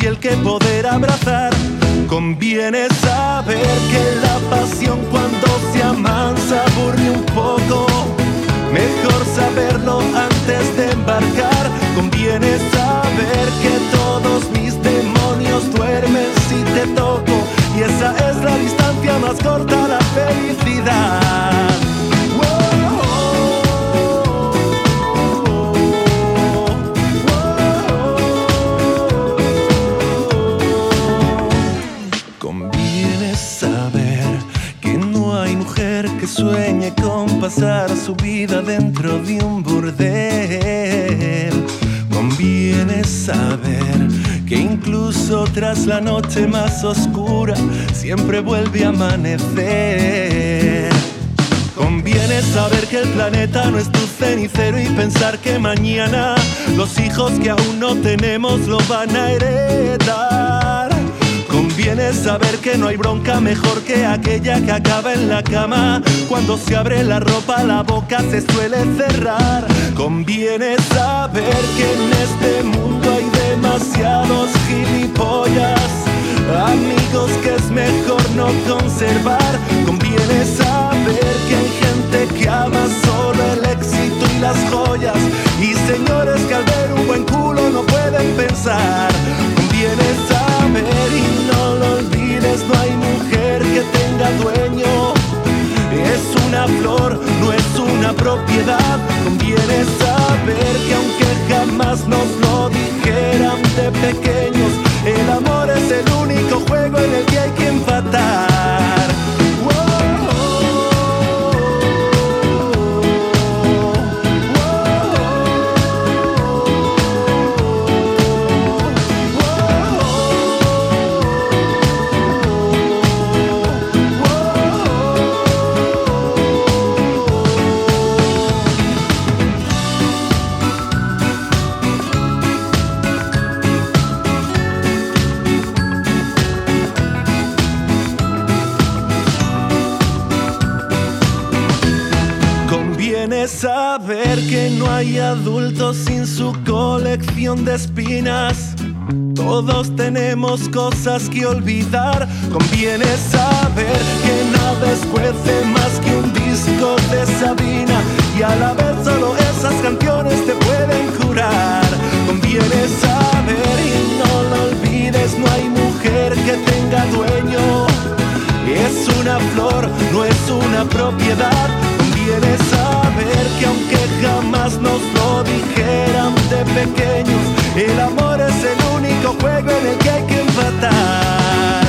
piel que poder abrazar. Conviene saber que la pasión cuando se amansa aburre un poco. Mejor saberlo antes de embarcar. Conviene saber que todos mis demonios duermen si te toco. Y esa es la distancia más corta a la felicidad. Conviene saber que no hay mujer que sueñe con pasar su vida dentro de un burdel. Conviene saber que incluso tras la noche más oscura siempre vuelve a amanecer. Conviene saber que el planeta no es tu cenicero y pensar que mañana los hijos que aún no tenemos lo van a heredar. Conviene saber que no hay bronca mejor que aquella que acaba en la cama. Cuando se abre la ropa la boca se suele cerrar. Conviene saber que en este mundo hay demasiados gilipollas, amigos que es mejor no conservar. Conviene saber que hay gente que ama solo el éxito y las joyas, y señores que al ver un buen culo no pueden pensar. Conviene saber y no lo olvides, no hay mujer que tenga dueño. Es una flor, no es una propiedad. Conviene saber que aunque jamás nos lo dijeran de pequeños, el amor es el único juego en el que hay que empatar. Saber que no hay adultos sin su colección de espinas. Todos tenemos cosas que olvidar. Conviene saber que nada escuece más que un disco de Sabina, y a la vez solo esas canciones te pueden curar. Conviene saber y no lo olvides, no hay mujer que tenga dueño. Es una flor, no es una propiedad. Conviene saber que aunque jamás nos lo dijeran de pequeños, el amor es el único juego en el que hay que empatar.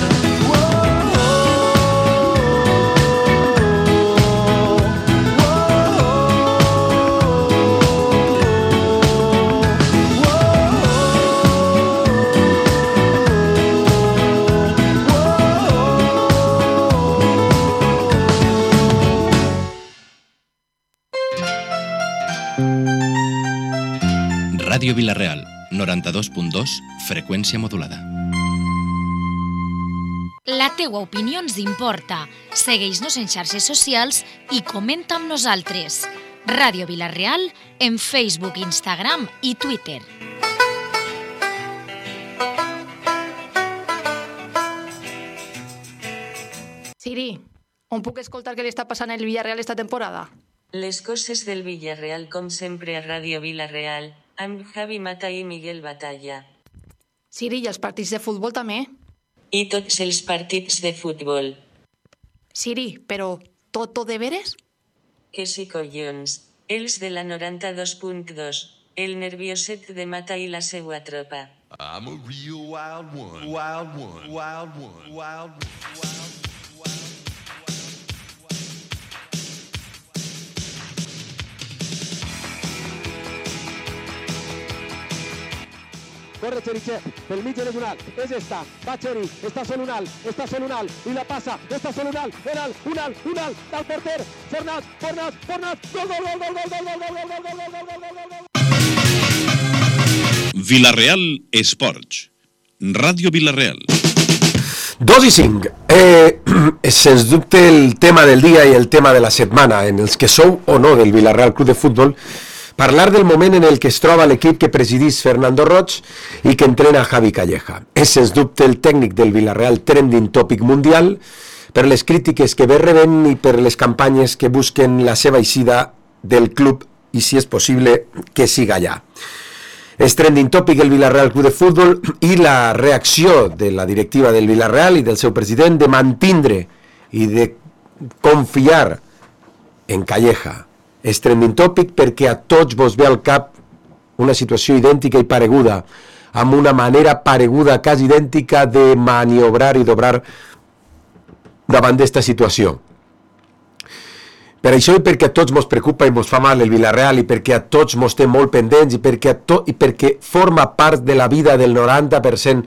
Ràdio Vila-real, 92.2, freqüència modulada. La teua opinió ens importa. Segueix-nos en xarxes socials i comenta amb nosaltres. Ràdio Vila-real en Facebook, Instagram i Twitter. Siri, on puc escoltar què li està passant al Villarreal esta temporada? Les coses del Villarreal com sempre a Ràdio Vila-real, amb Javi Mata i Miguel Batalla. Siri, i els partits de futbol també? I tots els partits de futbol. Siri, però tot de veres? Que sí, collons. Els de la 92.2. El nervioset de Mata i la seua tropa. I'm a real wild one. Wild one. Wild one. Wild one. Corre Cherichev, pel mig de l'Unal, és esta, va Cheri, està sol Unal, i la passa, està sol Unal, del porter, Fornàs, gol! Vila-real Esports, Ràdio Vila-real. 2:05. Sens dubte el tema del dia i el tema de la setmana en els que sou o no del Vila-real Club de Futbol, parlar del moment en el que es troba l'equip que presidís Fernando Roig i que entrena Javi Calleja. És, sens dubte, el tècnic del Villarreal trending tòpic mundial per les crítiques que ve rebent i per les campanyes que busquen la seva eixida del club i, si és possible, que siga allà. És trending tòpic el Villarreal Club de Futbol i la reacció de la directiva del Villarreal i del seu president de mantindre i de confiar en Calleja. És trending tòpic perquè a tots vos ve al cap una situació idèntica i pareguda, amb una manera pareguda, quasi idèntica, de maniobrar i d'obrar davant d'esta situació. Per això i perquè a tots mos preocupa i mos fa mal el Villarreal i perquè a tots mos té molt pendents i perquè forma part de la vida del 90%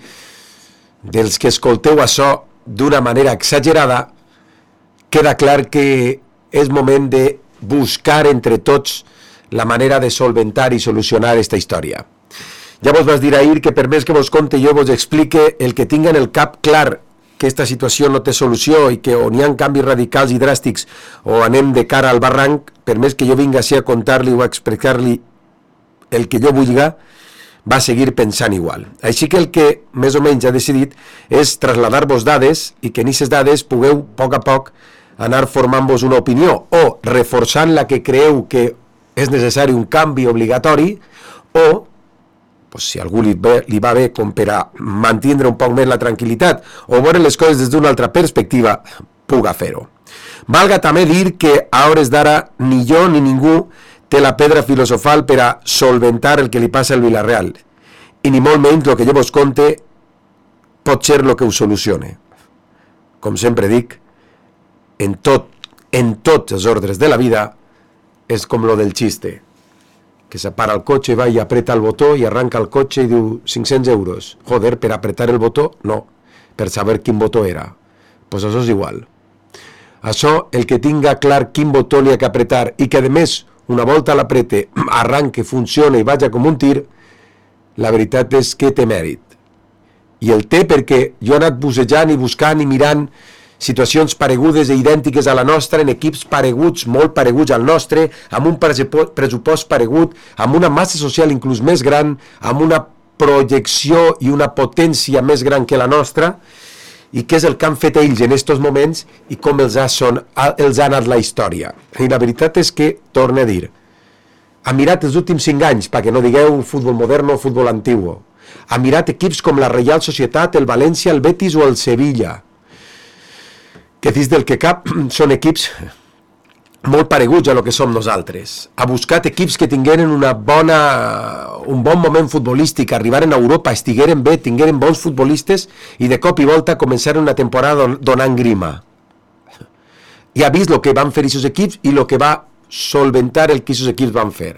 dels que escolteu això d'una manera exagerada, queda clar que és moment de buscar entre tots la manera de solventar i solucionar aquesta història. Ja vos vas dir ahir que per més que vos conte jo vos explique el que tinga en el cap clar que aquesta situació no té solució i que o n'hi ha canvis radicals i dràstics o anem de cara al barranc, per més que jo vinga així a contar-li o a explicar-li el que jo vulgui, va seguir pensant igual. Així que el que més o menys ha decidit és traslladar-vos dades i que en aquestes dades pugueu, a poc, anar formant-vos una opinió o reforçant la que creeu que és necessari un canvi obligatori o, pues, si a algú li va bé com per a mantindre un poc més la tranquil·litat o veure les coses des d'una altra perspectiva, puga fer-ho. Valga també dir que a hores d'ara ni jo ni ningú té la pedra filosofal per a solventar el que li passa al Villarreal i ni molt menys el que jo vos conte pot ser el que ho solucione. Com sempre dic, en tots els ordres de la vida és com lo del xiste, que se para el cotxe, va i apreta el botó i arranca el cotxe i diu 500 euros. Joder, per apretar el botó? No, per saber quin botó era. Pues això és igual. Això, el que tinga clar quin botó li ha que apretar i que, a més, una volta l'aprete, arranque, funciona i vaja com un tir, la veritat és que té mèrit. I el té perquè jo he anat bussejant i buscant i mirant situacions paregudes i idèntiques a la nostra en equips pareguts, molt pareguts al nostre, amb un pressupost paregut, amb una massa social inclús més gran, amb una projecció i una potència més gran que la nostra, i què és el que han fet ells en aquests moments i com els ha anat la història. I la veritat és que, torno a dir, ha mirat els últims 5 anys, perquè no digueu futbol modern o futbol antiguo, ha mirat equips com la Reial Societat, el València, el Betis o el Sevilla, que dins del que cap són equips molt pareguts a lo que som nosaltres. Ha buscat equips que tingueren un bon moment futbolístic, arribaren a Europa, estigueren bé, tingueren bons futbolistes i de cop i volta començaren una temporada donant grima. I ha vist el que van fer aquests equips i el que va solventar el que aquests equips van fer.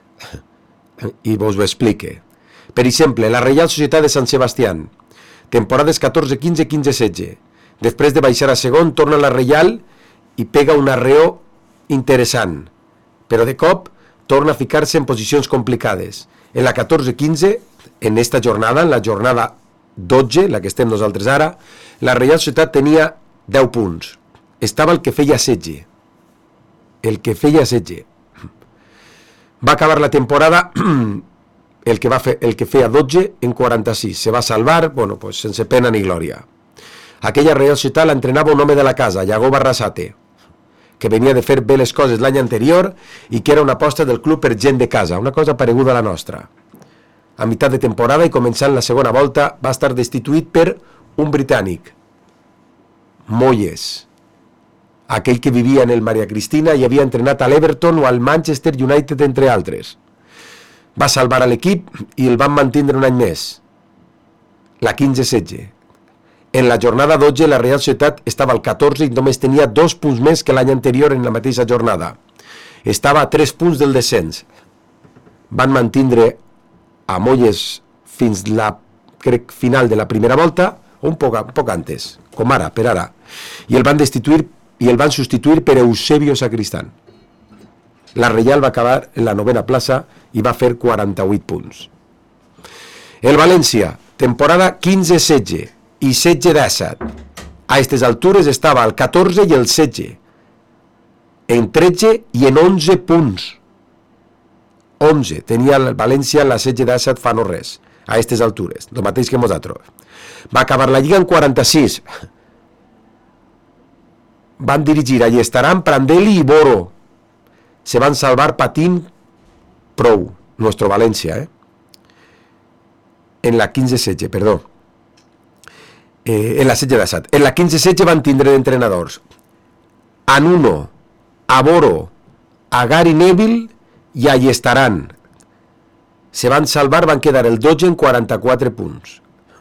I vos ho explique. Per exemple, la Reial Societat de Sant Sebastián, temporades 14-15, 15-16. Després de baixar a segon, torna a la Reial i pega un arreó interessant, però de cop torna a ficar-se en posicions complicades. En la 14-15, en esta jornada, en la jornada 12, la que estem nosaltres ara, la Reial Societat tenia 10 punts. Estava el que feia setge. El que feia setge. Va acabar la temporada el que feia 12 en 46. Se va salvar, bueno, pues sense pena ni glòria. Aquella Reial Societat l'entrenava un home de la casa, Iago Barrasate, que venia de fer bé les coses l'any anterior i que era una aposta del club per gent de casa, una cosa pareguda a la nostra. A meitat de temporada i començant la segona volta va estar destituït per un britànic, Moyes, aquell que vivia en el Maria Cristina i havia entrenat a l'Everton o al Manchester United, entre altres. Va salvar a l'equip i el van mantindre un any més, la 15-16. En la jornada 12 la Real Societat estava al 14 i només tenia 2 punts més que l'any anterior en la mateixa jornada. Estava a 3 punts del descens. Van mantindre a Moyes fins la, crec, final de la primera volta, un poc antes, com ara, per ara. I el van destituir i el van substituir per Eusebio Sacristán. La Reial va acabar en la 9ª plaça i va fer 48 punts. El València, temporada 15-16 i 16-17. A aquestes altures estava al 14 i el 16, en 13 i en 11 punts. 11. Tenia el València en la setge d'Assad fa no res, a aquestes altures, el mateix que nosaltres. Va acabar la Lliga en 46. Van dirigir a Llestaran, Prandelli i Boro. Se van salvar patint prou, nuestro València, en la 15 setge, perdó. En la setge d'Assad. En la 15 setge van tindre d'entrenadors a Nuno, a Boro, a Gary Neville i a Llestaran. Se van salvar, van quedar el 12 en 44 punts.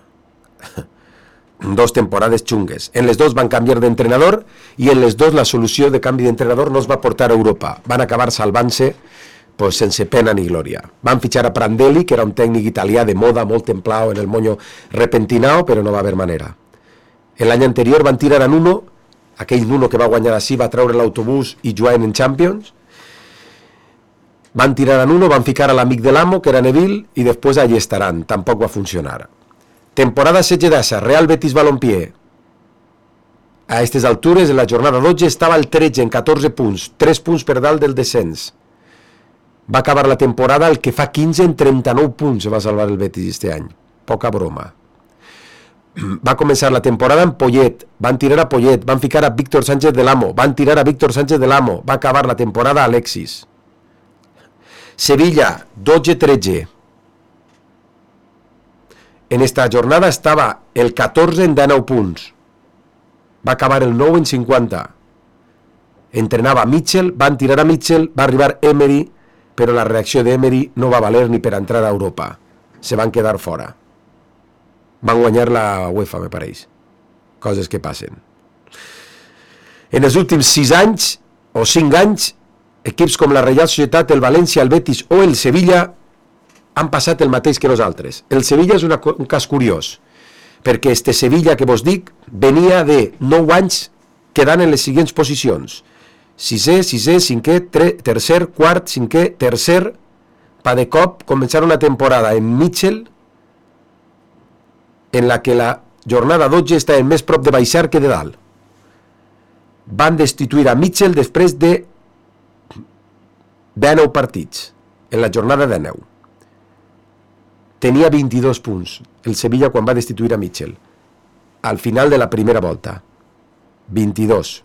2 temporades xungues. En les dos van canviar d'entrenador i en les dos la solució de canvi d'entrenador no es va portar a Europa. Van acabar salvant-se pues, sense pena ni glòria. Van fitxar a Prandelli, que era un tècnic italià de moda, molt templado en el moño repentinao, però no va haver manera. L'any anterior van tirar a Nuno, aquell Nuno que va guanyar així, va treure l'autobús i juguen en Champions. Van tirar a Nuno, van ficar a l'amic de l'amo, que era Neville, i després a Llestaran. Tampoc va funcionar. Temporada setge d'Assa, Real Betis Balompié. A aquestes altures, en la jornada 12, estava el 13 en 14 punts, 3 punts per dalt del descens. Va acabar la temporada el que fa 15 en 39 punts, se va salvar el Betis este any. Poca broma. Va començar la temporada en Poyet, van tirar a Poyet, van ficar a Víctor Sánchez de l'Amo, van tirar a Víctor Sánchez de l'Amo, va acabar la temporada a Alexis. Sevilla, 12-13. En esta jornada estava el 14 en 19 punts. Va acabar el 9 en 50. Entrenava Mitchell, van tirar a Mitchell, va arribar Emery, però la reacció d'Emery no va valer ni per entrar a Europa. Se van quedar fora. Van guanyar la UEFA, me pareix. Coses que passen. En els últims 6 anys, o 5 anys, equips com la Reial Societat, el València, el Betis o el Sevilla han passat el mateix que nosaltres. El Sevilla és un cas curiós, perquè este Sevilla que vos dic venia de 9 anys quedant en les següents posicions. 6è, 5è, tercer, quart, 5è, tercer, pa de cop començar una temporada en Mitchell en la que la jornada 12 està més prop de baixar que de dalt. Van destituir a Mitchell després de 19 partits, en la jornada 19. Tenia 22 punts, el Sevilla quan va destituir a Mitchell, al final de la primera volta. 22.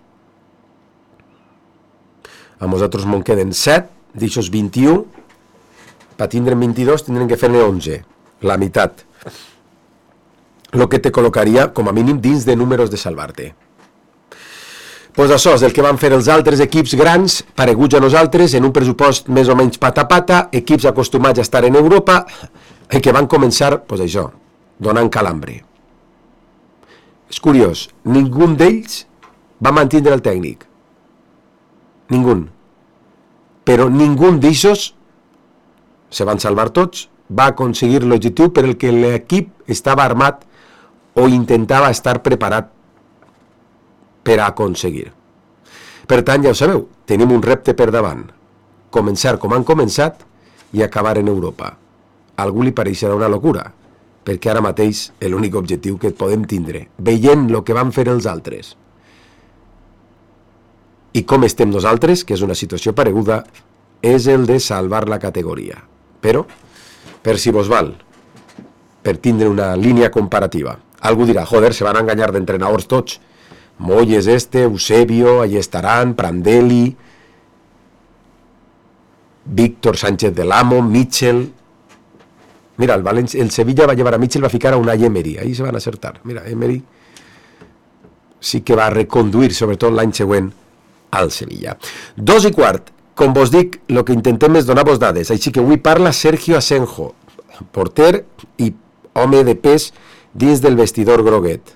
A nosaltres me'n queden 7, d'aixòs 21, per tindre 22 tindrem que fer-ne 11, la meitat. Lo que te col·locaria, com a mínim, dins de números de salvar-te. Pues això és el que van fer els altres equips grans, pareguts a nosaltres, en un pressupost més o menys pata-pata, equips acostumats a estar en Europa, i que van començar, pues això, donant calambre. És curiós, ningú d'ells va mantindre el tècnic. Ningú. Però ningú d'ells, se van salvar tots, va aconseguir l'objectiu per el que l'equip estava armat o intentava estar preparat per a aconseguir. Per tant, ja ho sabeu, tenim un repte per davant. Començar com han començat i acabar en Europa. A algú li pareixerà una locura, perquè ara mateix l'únic objectiu que podem tindre, veient el que van fer els altres i com estem nosaltres, que és una situació pareguda, és el de salvar la categoria. Però, per si vos val, per tindre una línia comparativa. Algú dirà, joder, se van enganyar d'entrenadors tots. Moyes Eusebio, Ayestarán, Prandelli, Víctor Sánchez del Amo, Mitchell. Mira, el Sevilla va llevar a Mitchell, va ficar a Unai Emery, ahí se van a acertar. Mira, Emery sí que va reconduir, sobretot l'any següent, al Sevilla. 2:15, com vos dic, el que intentem és donar-vos dades, així que avui parla Sergio Asenjo, porter i home de pes dins del vestidor groguet.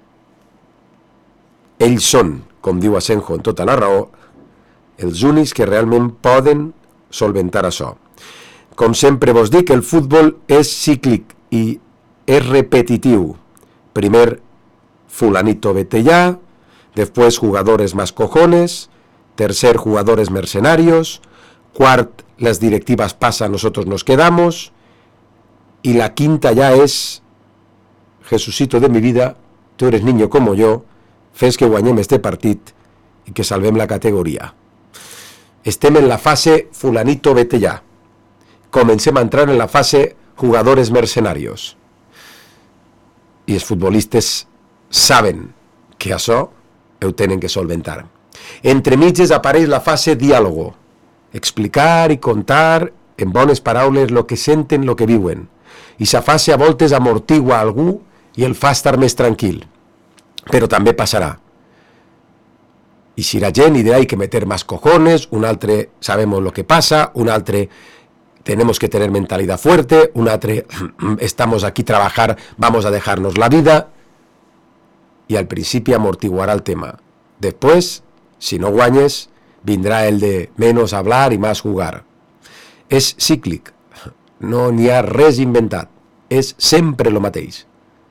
Ells són, com diu Asenjo en tota la raó, els únics que realment poden solventar això. Com sempre vos dic, el futbol és cíclic i és repetitiu. Primer, fulanito vete ya, después jugadores más cojones, tercer, jugadores mercenarios, cuart, las directivas pasan, nosotros nos quedamos, y la quinta ya es, Jesucito de mi vida, tú eres niño como yo, fes que guanyem este partit i que salvem la categoria. Estem en la fase fulanito vete ya. comencem a entrar en la fase jugadores mercenarios. I els futbolistes saben que això ho tenen que solventar. Entre mitges apareix la fase diàlogo, explicar i contar en bones paraules el que senten, el que viuen. I sa fase a voltes amortigua algú i el fa estar més tranquil. Però també passarà. Y si la gent y de hay que meter más cojones, un altre sabemos lo que pasa, un altre tenemos que tener mentalidad fuerte, un altre estamos aquí a trabajar, vamos a dejarnos la vida, y al principio amortiguará el tema. Después, si no guanyes, vindrà el de menos hablar y más jugar. És cíclic, no n'hi ha res inventat, és sempre lo mateix.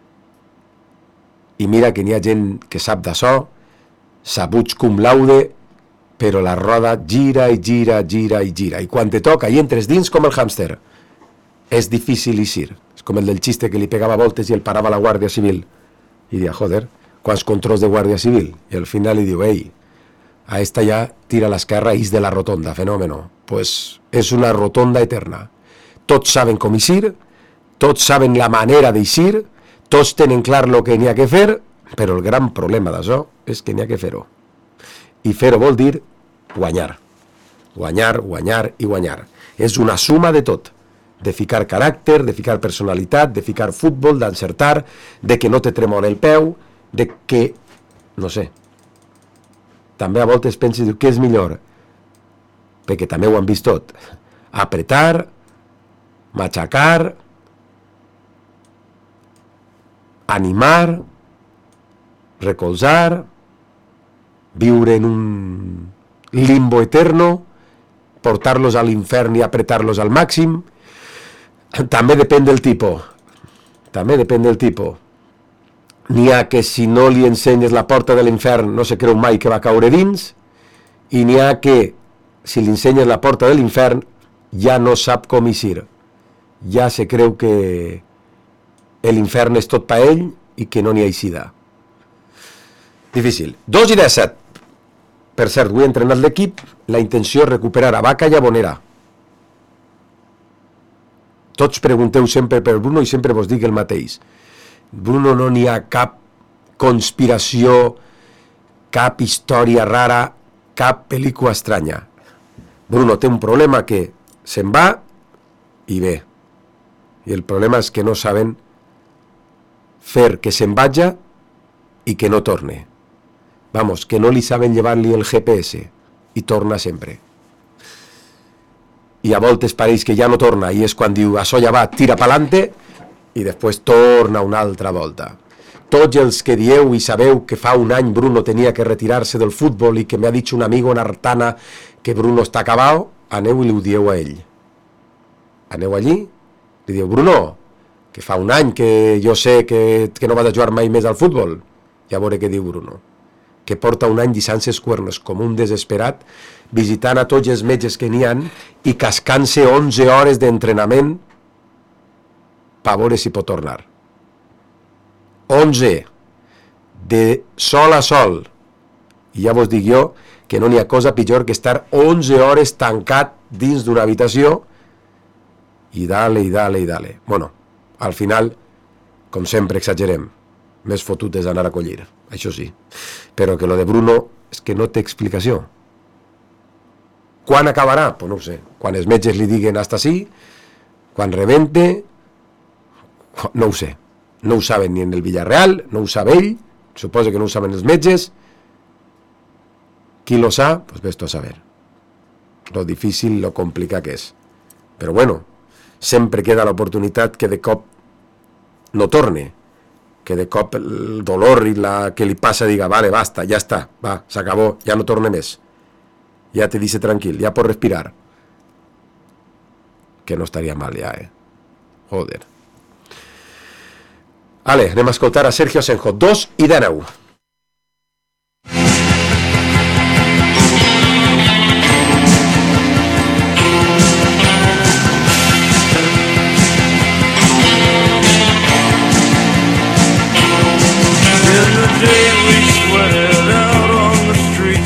I mira que n'hi ha gent que sap d'això, sabuts cum laude, però la roda gira i gira, gira i gira. I quan te toca i entres dins com el hàmster, és difícil eixir. És com el del xiste que li pegava voltes i el parava la Guàrdia Civil. I dia, joder, quants controls de Guàrdia Civil? I al final li diu, ei, a esta ja tira a l'esquerra, ix de la rotonda, fenómeno. Pues és una rotonda eterna. Tots saben com eixir, tots saben la manera d'eixir, tots tenen clar el que n'hi ha que fer, però el gran problema d'això és que n'hi ha que fer-ho. I fer-ho vol dir guanyar. Guanyar, guanyar i guanyar. És una suma de tot. De ficar caràcter, de ficar personalitat, de ficar futbol, d'encertar, de que no te tremole el peu, de que, no sé, també a voltes penses, diu, què és millor? Perquè també ho han vist tot. Apretar, matxacar, animar, recolzar, viure en un limbo eterno, portar-los a l'infern i apretar-los al màxim. També depèn del tipus. També depèn del tipus. N'hi ha que si no li ensenyes la porta de l'infern no se creu mai que va caure dins, i n'hi ha que si li ensenyes la porta de l'infern ja no sap com eixir. Ja se creu que l'infern és tot per ell i que no n'hi ha eixida. Difícil. 2:17. Per cert, avui he entrenat l'equip, la intenció és recuperar a Vaca i a Bonera. Tots pregunteu sempre per Bruno i sempre vos dic el mateix. Bruno, no n'hi ha cap conspiració, cap història rara, cap pel·lícula estranya. Bruno té un problema que se'n va i ve. I el problema és que no saben fer que se'n vaja i que no torne. Vamos, que no li saben llevar-li el GPS i torna sempre. I a voltes pareix que ja no torna i és quan diu, això ja va, tira pa'lante i després torna una altra volta. Tots els que dieu i sabeu que fa un any Bruno tenia que retirar-se del futbol i que m'ha dit un amigo en Artana que Bruno està acabat, aneu i li ho dieu a ell. Aneu allí, li diu, Bruno, que fa un any que jo sé que no vas a jugar mai més al futbol. Ja veuré què diu Bruno. Que porta un any llisant ses cuernos com un desesperat, visitant a tots els metges que n'hi han i cascant-se 11 hores d'entrenament per veure si pot tornar. 11 de sol a sol. I ja vos dic jo que no n'hi ha cosa pitjor que estar 11 hores tancat dins d'una habitació i dale, i dale, i dale. Bueno, al final, com sempre exagerem, més fotut és anar a collir, això sí. Però que lo de Bruno és que no té explicació. Quan acabarà? Pues no ho sé. Quan els metges li diguen hasta sí, quan rebente, no ho sé. No ho saben ni en el Villarreal, no ho sabe ell, suposo que no ho saben els metges. Qui lo sap? Pues ves-t'ho a saber. Lo difícil, lo complicat que és. Però bueno, sempre queda l'oportunitat que de cop no torne, que de cop el dolor i la que li passa diga, vale, basta, ja està, va, s'acabó, ja no torne més. Ja te dice tranquil, ja pot respirar. Que no estaria mal ja, Joder. Ale, anem a escoltar a Sergio Asenjo, 2:19.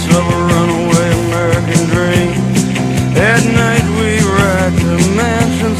At night we ride to mansions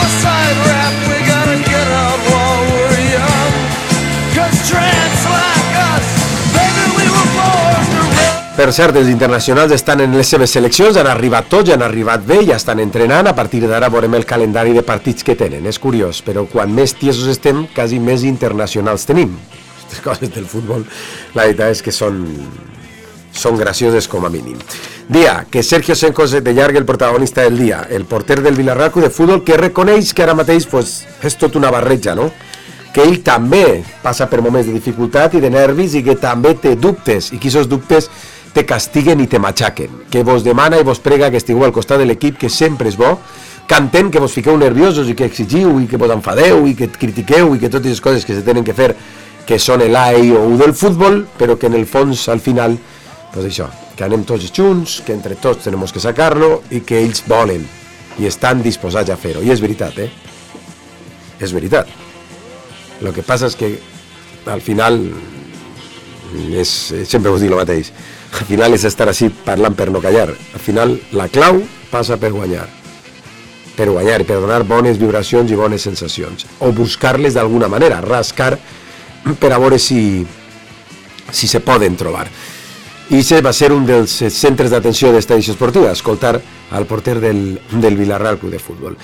side rap, we gotta get out while we're young. 'Cause tramps like us, baby, we were born to run. Per cert, els internacionals estan en les seves seleccions, han arribat tots, han arribat bé, ja estan entrenant, a partir d'ara veurem el calendari de partits que tenen, és curiós, però quan més tiesos estem, quasi més internacionals tenim. Aquestes coses del futbol, la veritat és que són gracioses com a mínim. Dia, que Sergio Sencos de llarga el protagonista del dia, el porter del Villarreal Club de Futbol, que reconeix que ara mateix pues, és tot una barreja, no? Que ell també passa per moments de dificultat i de nervis i que també té dubtes, i que aquests dubtes te castiguen i te matxaquen, que vos demana i vos prega que estigueu al costat de l'equip, que sempre és bo, que entén que vos fiqueu nerviosos i que exigiu i que vos enfadeu i que critiqueu i que totes les coses que se tenen que fer, que són l'A, I o U del futbol, però que en el fons, al final, pues això, que anem tots junts, que entre tots tenem que sacar-lo i que ells volen i estan disposats a fer-ho. I és veritat, És veritat. El que passa és que al final sempre us dic el mateix, al final és estar així parlant per no callar. Al final la clau passa per guanyar i per donar bones vibracions i bones sensacions, o buscar-les d'alguna manera, rascar per a veure si se poden trobar. I això va ser un dels centres d'atenció d'esta edició esportiva, escoltar al porter del Villarreal Club de Futbol.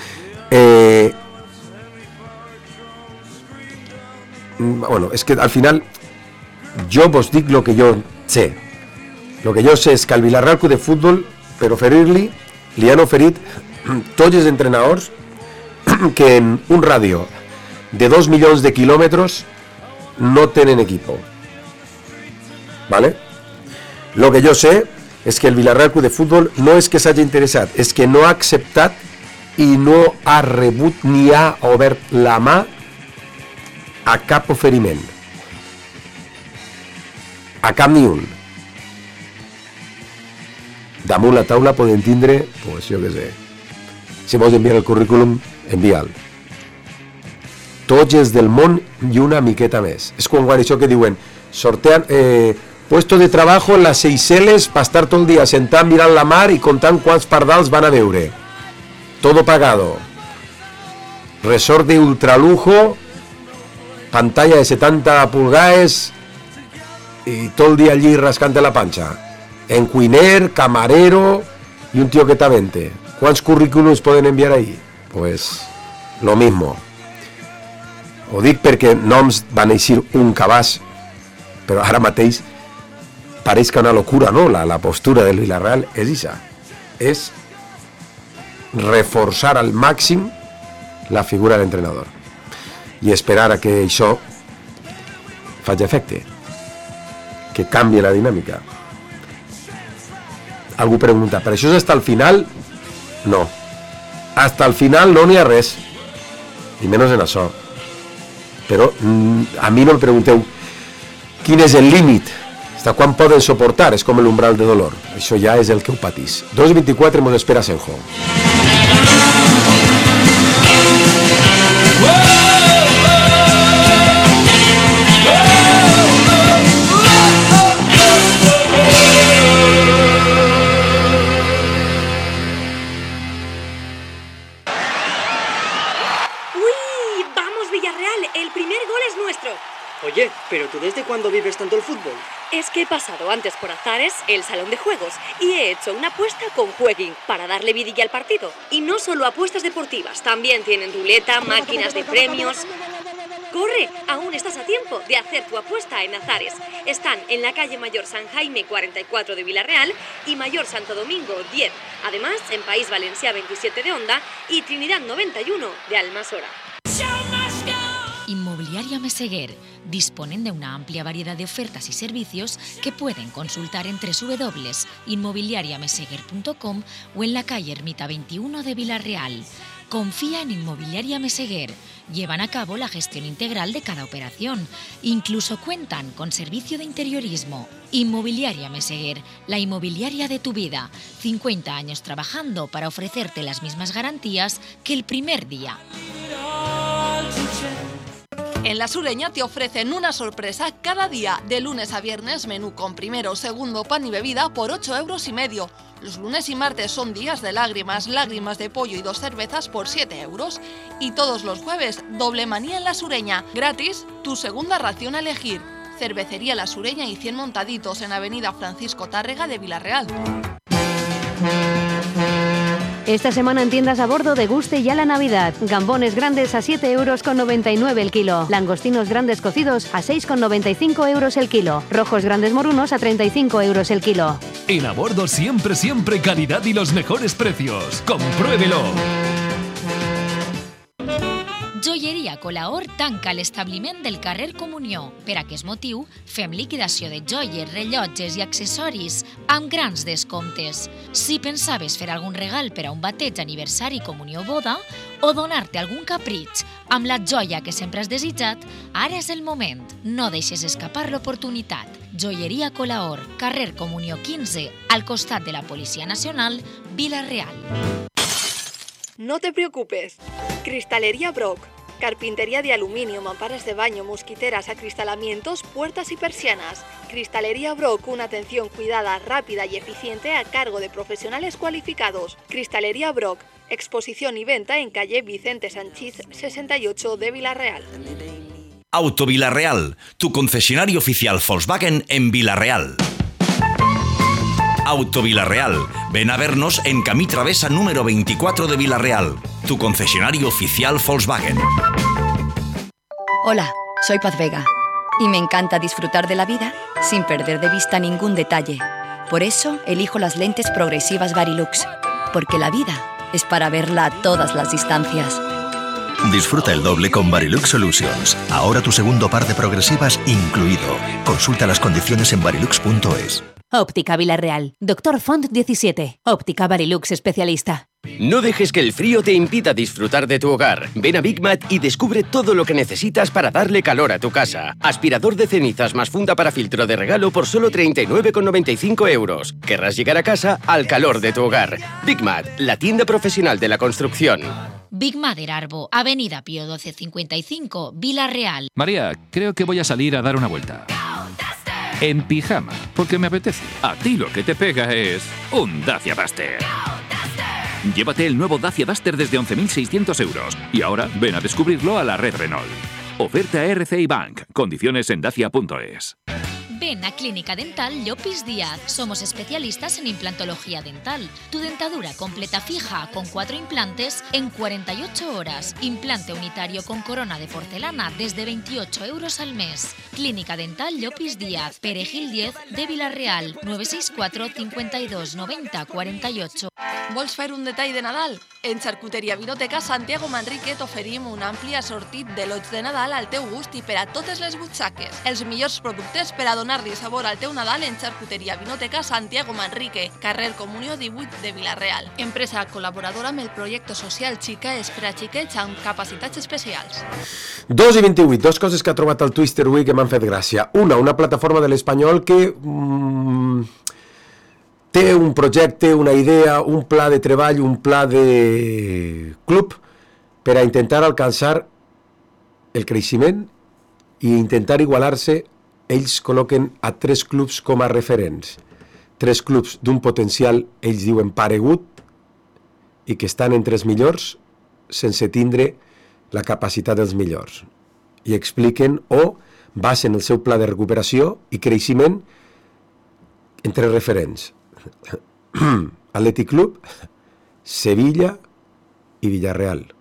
Bueno, és que al final jo vos dic el que jo sé. El que jo sé és que al Villarreal Club de Futbol, per oferir-li, li han oferit tots els entrenadors que en un ràdio de 2 milions de quilòmetres no tenen equipo. ¿Vale? Lo que jo sé és que el Villarreal Club de Futbol no és que s'hagi interessat, és que no ha acceptat i no ha rebut ni ha obert la mà a cap oferiment. A cap ni un. Damunt la taula podem tindre, pues jo què sé, si vols enviar el currículum, envia'l. Tots els del món i una miqueta més. És com això que diuen, sortean puesto de trabajo en las Seychelles para estar todo el día sentado mirant la mar y contant quants pardals van a veure. Todo pagado. Resort de ultralujo, pantalla de 70 pulgadas y todo el día allí rascante la pancha. Encuiner, camarero y un tío que t'avente. ¿Cuántos currículums poden enviar ahí? Pues lo mismo. Ho dic perquè noms van eixir un cabàs, però ara mateix pareix que una locura, no? La postura del Villarreal és això. És reforçar al màxim la figura de l'entrenador i esperar a que això faci efecte, que canvi la dinàmica. Algú pregunta, però això és hasta el final? No. Hasta el final no n'hi ha res, i menys en això. Però a mi no em pregunteu quin és el límit, hasta quan poden soportar, és com l'umbral de dolor. Això ja és el que ho patís. 2:24 mos espera Senjo. Oye, ¿pero tú desde cuándo vives tanto el fútbol? Es que he pasado antes por Azares, el salón de juegos, y he hecho una apuesta con Jueguin para darle vidilla al partido. Y no solo apuestas deportivas, también tienen ruleta, máquinas de premios. ¡Corre! Aún estás a tiempo de hacer tu apuesta en Azares. Están en la calle Mayor San Jaime 44 de Villarreal y Mayor Santo Domingo 10. Además, en País Valencià 27 de Onda y Trinidad 91 de Almasora. Inmobiliaria Meseguer. Disponen de una amplia variedad de ofertas y servicios que pueden consultar en www.inmobiliariameseguer.com o en la calle Ermita 21 de Villarreal. Confía en Inmobiliaria Meseguer. Llevan a cabo la gestión integral de cada operación. Incluso cuentan con servicio de interiorismo. Inmobiliaria Meseguer, la inmobiliaria de tu vida. 50 años trabajando para ofrecerte las mismas garantías que el primer día. En La Sureña te ofrecen una sorpresa cada día. De lunes a viernes, menú con primero, segundo, pan y bebida por 8,5 €. Los lunes y martes son días de lágrimas, lágrimas de pollo y 2 cervezas por 7 euros. Y todos los jueves, doble manía en La Sureña. Gratis, tu segunda ración a elegir. Cervecería La Sureña y 100 montaditos en Avenida Francisco Tárrega de Villarreal. Esta semana en tiendas a bordo deguste ya la Navidad. Gambones grandes a 7,99 € el kilo. Langostinos grandes cocidos a 6,95 € el kilo. Rojos grandes morunos a 35 € el kilo. En a bordo siempre calidad y los mejores precios. ¡Compruébelo! Joieria Colaor tanca l'establiment del carrer Comunió. Per aquest motiu, fem liquidació de joies, rellotges i accessoris amb grans descomptes. Si pensaves fer algun regal per a un bateig, aniversari, comunió o boda, o donar-te algun capritx amb la joia que sempre has desitjat, ara és el moment. No deixes escapar l'oportunitat. Joieria Colaor, carrer Comunió 15, al costat de la Policia Nacional, Vila-real. No te preocupes. Cristalería Brock. Carpintería de aluminio, mamparas de baño, mosquiteras, acristalamientos, puertas y persianas. Cristalería Brock, una atención cuidada, rápida y eficiente a cargo de profesionales cualificados. Cristalería Brock, exposición y venta en calle Vicente Sanchís 68 de Vila-real. Auto Vila-real, tu concesionario oficial Volkswagen en Vila-real. Auto Vila-real. Ven a vernos en Camí Travesa número 24 de Vila-real, tu concesionario oficial Volkswagen. Hola, soy Paz Vega y me encanta disfrutar de la vida sin perder de vista ningún detalle. Por eso elijo las lentes progresivas Varilux, porque la vida es para verla a todas las distancias. Disfruta el doble con Varilux Solutions. Ahora tu segundo par de progresivas incluido. Consulta las condiciones en varilux.es. Óptica Vila-real. Dr. Font 17. Óptica Varilux especialista. No dejes que el frío te impida disfrutar de tu hogar. Ven a Big Mat y descubre todo lo que necesitas para darle calor a tu casa. Aspirador de cenizas más funda para filtro de regalo por solo 39,95 €. Querrás llegar a casa al calor de tu hogar. Big Mat, la tienda profesional de la construcción. Big Mother Arbo, Avenida Pío 1255, Vila-real. María, creo que voy a salir a dar una vuelta. En pijama, porque me apetece. A ti lo que te pega es un Dacia Duster. Llévate el nuevo Dacia Duster desde 11.600 €. Y ahora ven a descubrirlo a la red Renault. Oferta RCI Bank. Condiciones en dacia.es. Ven a Clínica Dental Llopis Díaz. Somos especialistas en implantología dental. Tu dentadura completa fija con 4 implantes en 48 horas. Implante unitario con corona de porcelana desde 28 € al mes. Clínica Dental Llopis Díaz, Perejil 10 de Vila-real, 964 52 90 48. Vols fer un detall de Nadal? En Xarcuteria Vinoteca Santiago Manrique t'oferim un ampli assortit de lots de Nadal al teu gust i per a totes les butxaques. Els millors productes per a donar-li sabor al teu Nadal en Xarcuteria Vinoteca Santiago Manrique, carrer Comunió 18 de Vila-real. Empresa col·laboradora amb el projecte social Xica és per a xiquets amb capacitats especials. 2:28, dos coses que ha trobat el Twister avui que m'han fet gràcia. Una plataforma de l'Espanyol que té un projecte, una idea, un pla de treball, un pla de club per a intentar alcançar el creixement i intentar igualar-se. Ells col·loquen a 3 clubs com a referents. 3 clubs d'un potencial, ells diuen, paregut i que estan entre els millors sense tindre la capacitat dels millors. I expliquen o basen el seu pla de recuperació i creixement en 3 referents. Atlètic Club, Sevilla i Villarreal.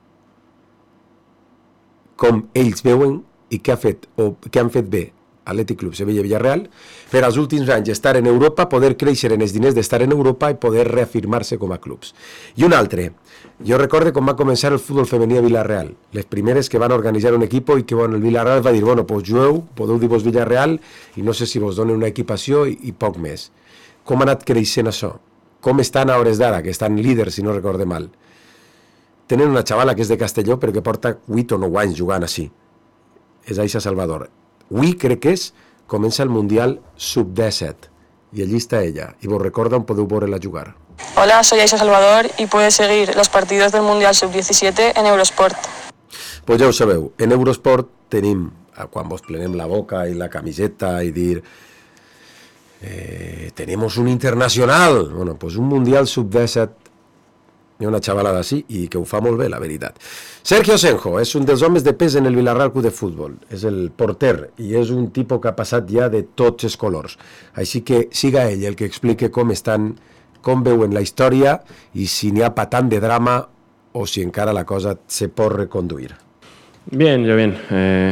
Com ells veuen i què han fet bé Atlètic Club, Sevilla i Villarreal per als últims anys estar en Europa, poder créixer en els diners d'estar en Europa i poder reafirmar-se com a clubs. I un altre, jo recordo com va començar el futbol femení a Villarreal, les primeres que van organitzar un equip i que el Villarreal va dir, pues jugueu, podeu dir-vos Villarreal i no sé si vos donen una equipació i poc més. Com ha anat creixent això? Com estan a hores d'ara, que estan líders, si no recorde mal? Tenen una xavala que és de Castelló, però que porta 8 o 9 anys jugant així. És Aixa Salvador. Avui, crec que comença el Mundial Sub-17. Y allí está ella. Y vos recuerda, podeu veure-la jugar. Hola, soy Aixa Salvador y puedes seguir los partidos del Mundial Sub-17 en Eurosport. Pues ja ho sabeu, en Eurosport tenim, quan vos plenem la boca i la camiseta i dir tenemos un internacional, bueno, pues un Mundial Sub-17, hi ha una xavalada així i que ho fa molt bé, la veritat. Sergio Senjo és un dels homes de pes en el Villarreal Club de Futbol, és el porter i és un tipus que ha passat ja de tots els colors, així que siga ell el que explique com veuen la història i si n'hi ha patant de drama o si encara la cosa se pot reconduir. Bien, yo bien.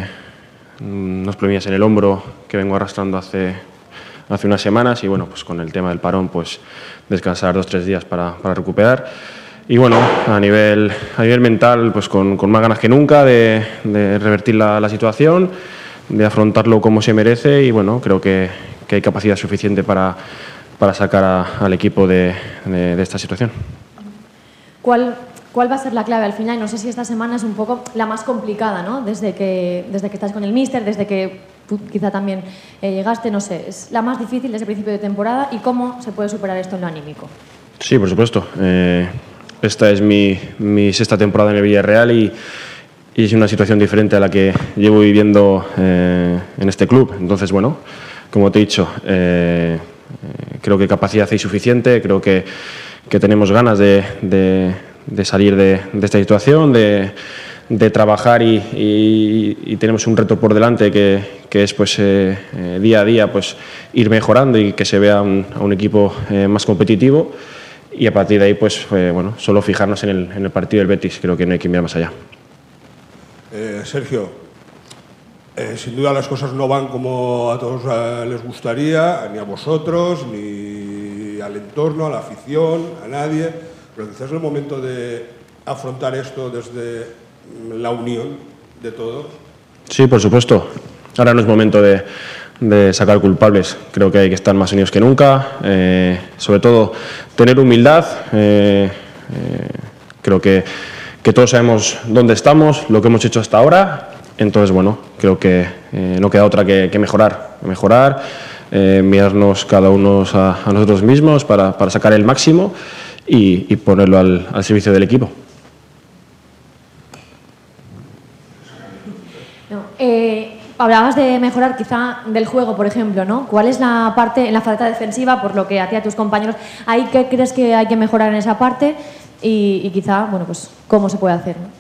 Unos problemas en el hombro que vengo arrastrando hace unas semanas y bueno, pues con el tema del parón, pues descansar 2 o 3 días para recuperar. Y bueno, a nivel mental, pues con más ganas que nunca de revertir la situación, de afrontarlo como se merece y bueno, creo que hay capacidad suficiente para sacar al equipo de esta situación. ¿Cuál va a ser la clave al final? No sé si esta semana es un poco la más complicada, ¿no? Desde que estás con el míster, desde que tú quizá también llegaste, no sé, es la más difícil desde el principio de temporada y cómo se puede superar esto en lo anímico. Sí, por supuesto. Esta es mi 6ª temporada en el Villarreal y es una situación diferente a la que llevo viviendo en este club. Entonces, bueno, como te he dicho, creo que capacidad hay suficiente, creo que tenemos ganas de salir de esta situación, de trabajar y tenemos un reto por delante que es pues día a día pues ir mejorando y que se vea a un equipo más competitivo y a partir de ahí pues bueno, solo fijarnos en el partido del Betis, creo que no hay que mirar más allá. Sergio, sin duda las cosas no van como a todos les gustaría, ni a vosotros, ni al entorno, a la afición, a nadie, pero quizás es el momento de afrontar esto desde la unión de todos. Sí, por supuesto. Ahora no es momento de sacar culpables. Creo que hay que estar más unidos que nunca. Sobre todo, tener humildad. Creo que todos sabemos dónde estamos, lo que hemos hecho hasta ahora. Entonces, bueno, creo que no queda otra que mejorar. Mirarnos cada uno a nosotros mismos para sacar el máximo y ponerlo al servicio del equipo. Hablabas de mejorar quizá del juego, por ejemplo, ¿no? ¿Cuál es la parte en la faceta defensiva, por lo que a ti y a tus compañeros, ahí qué crees que hay que mejorar en esa parte y quizá, bueno, pues cómo se puede hacer, ¿no?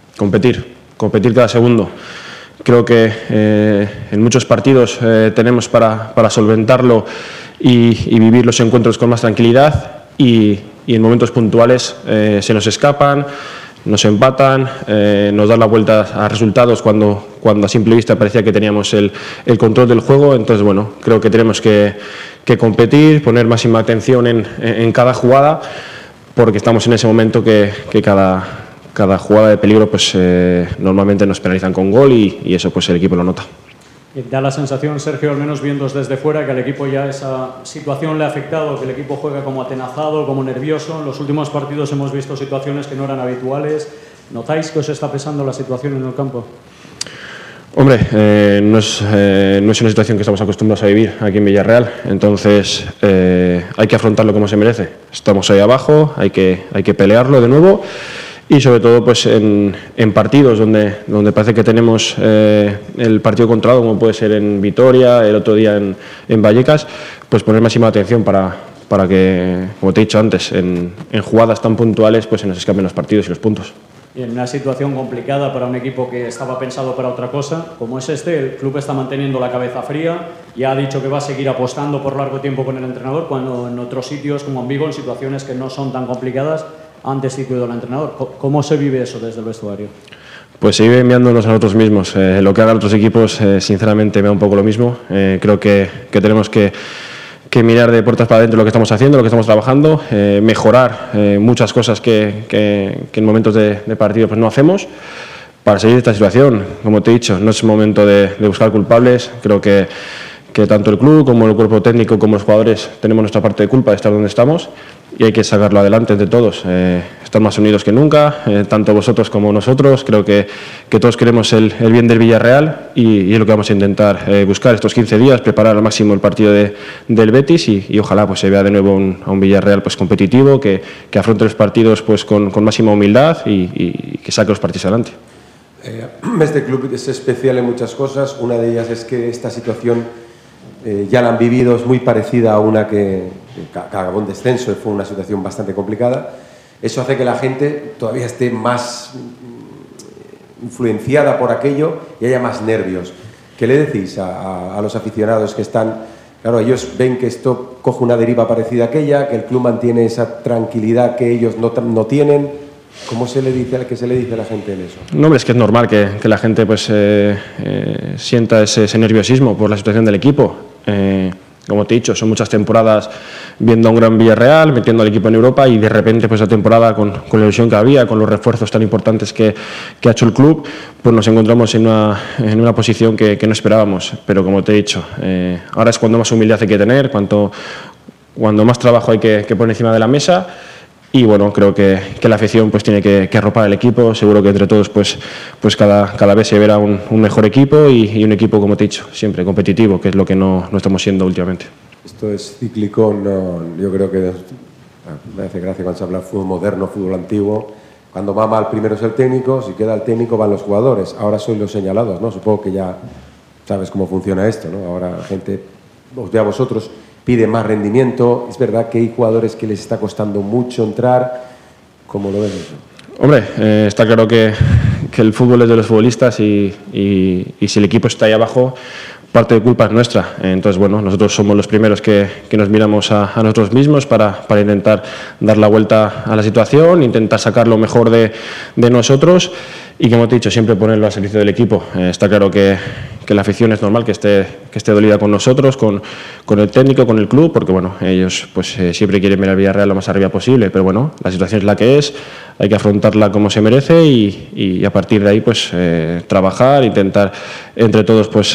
Competir cada segundo. Creo que en muchos partidos tenemos para solventarlo y vivir los encuentros con más tranquilidad y en momentos puntuales se nos escapan, nos empatan, nos dan la vuelta a resultados cuando a simple vista parecía que teníamos el control del juego. Entonces, bueno, creo que tenemos que competir, poner máxima atención en cada jugada, porque estamos en ese momento que cada jugada de peligro pues normalmente nos penalizan con gol y eso pues el equipo lo nota. Da la sensación, Sergio, al menos viendo desde fuera, que al equipo ya esa situación le ha afectado, que el equipo juega como atenazado, como nervioso. En los últimos partidos hemos visto situaciones que no eran habituales. ¿Notáis que os está pesando la situación en el campo? Hombre, no es una situación que estamos acostumbrados a vivir aquí en Villarreal, entonces hay que afrontarlo como se merece. Estamos ahí abajo, hay que pelearlo de nuevo. Y sobre todo pues en partidos donde parece que tenemos el partido controlado, como puede ser en Vitoria, el otro día en Vallecas, pues poner máxima atención para que, como te he dicho antes, en jugadas tan puntuales pues se nos escapen los partidos y los puntos. Y en una situación complicada para un equipo que estaba pensado para otra cosa, como es el club está manteniendo la cabeza fría, ya ha dicho que va a seguir apostando por largo tiempo con el entrenador, cuando en otros sitios como en Vigo, en situaciones que no son tan complicadas, han destituido al entrenador. ¿Cómo se vive eso desde el vestuario? Pues se vive enviándonos a nosotros mismos. Lo que hagan otros equipos, sinceramente, me da un poco lo mismo. Creo que tenemos que mirar de puertas para adentro lo que estamos haciendo, lo que estamos trabajando, mejorar muchas cosas que en momentos de partido pues no hacemos para salir de esta situación. Como te he dicho, no es momento de buscar culpables. Creo que tanto el club como el cuerpo técnico como los jugadores tenemos nuestra parte de culpa de estar donde estamos y hay que sacarlo adelante entre todos, estar más unidos que nunca, tanto vosotros como nosotros. Creo que todos queremos el bien del Villarreal y es lo que vamos a intentar buscar estos 15 días, preparar al máximo el partido del Betis y ojalá pues se vea de nuevo a un Villarreal pues competitivo, que afronte los partidos pues con máxima humildad y que saque los partidos adelante. Este club es especial en muchas cosas. Una de ellas es que esta situación ya la han vivido, es muy parecida a una que acabó en descenso y fue una situación bastante complicada. Eso hace que la gente todavía esté más influenciada por aquello y haya más nervios. ¿Qué le decís a los aficionados que están? Claro, ellos ven que esto coge una deriva parecida a aquella, que el club mantiene esa tranquilidad que ellos no tienen. ¿Cómo se le dice a la gente en eso? No, hombre, es que es normal que la gente pues sienta ese nerviosismo por la situación del equipo. Como te he dicho, son muchas temporadas viendo a un gran Villarreal, metiendo al equipo en Europa y de repente pues la temporada con la ilusión que había, con los refuerzos tan importantes que ha hecho el club, pues nos encontramos en una posición que no esperábamos. Pero como te he dicho, ahora es cuando más humildad hay que tener, cuando más trabajo hay que poner encima de la mesa. Y bueno, creo que la afición pues tiene que arropar al equipo. Seguro que entre todos pues cada vez se verá un mejor equipo y un equipo, como te he dicho, siempre competitivo, que es lo que no estamos siendo últimamente. Esto es cíclico, yo creo que me hace gracia cuando se habla de fútbol moderno, fútbol antiguo. Cuando va mal primero es el técnico, si queda el técnico van los jugadores. Ahora sois los señalados, ¿no? Supongo que ya sabes cómo funciona esto, ¿no? Ahora la gente os ve a vosotros, pide más rendimiento. Es verdad que hay jugadores que les está costando mucho entrar. ¿Cómo lo ves eso? Hombre, está claro que el fútbol es de los futbolistas y si el equipo está ahí abajo, parte de culpa es nuestra. Entonces, bueno, nosotros somos los primeros que nos miramos a nosotros mismos para intentar dar la vuelta a la situación, intentar sacar lo mejor de nosotros y, como te he dicho, siempre ponerlo al servicio del equipo. Está claro que la afición es normal que esté dolida con nosotros, con el técnico, con el club, porque bueno, ellos pues siempre quieren ver al Villarreal lo más arriba posible, pero bueno, la situación es la que es, hay que afrontarla como se merece y a partir de ahí pues trabajar, intentar entre todos pues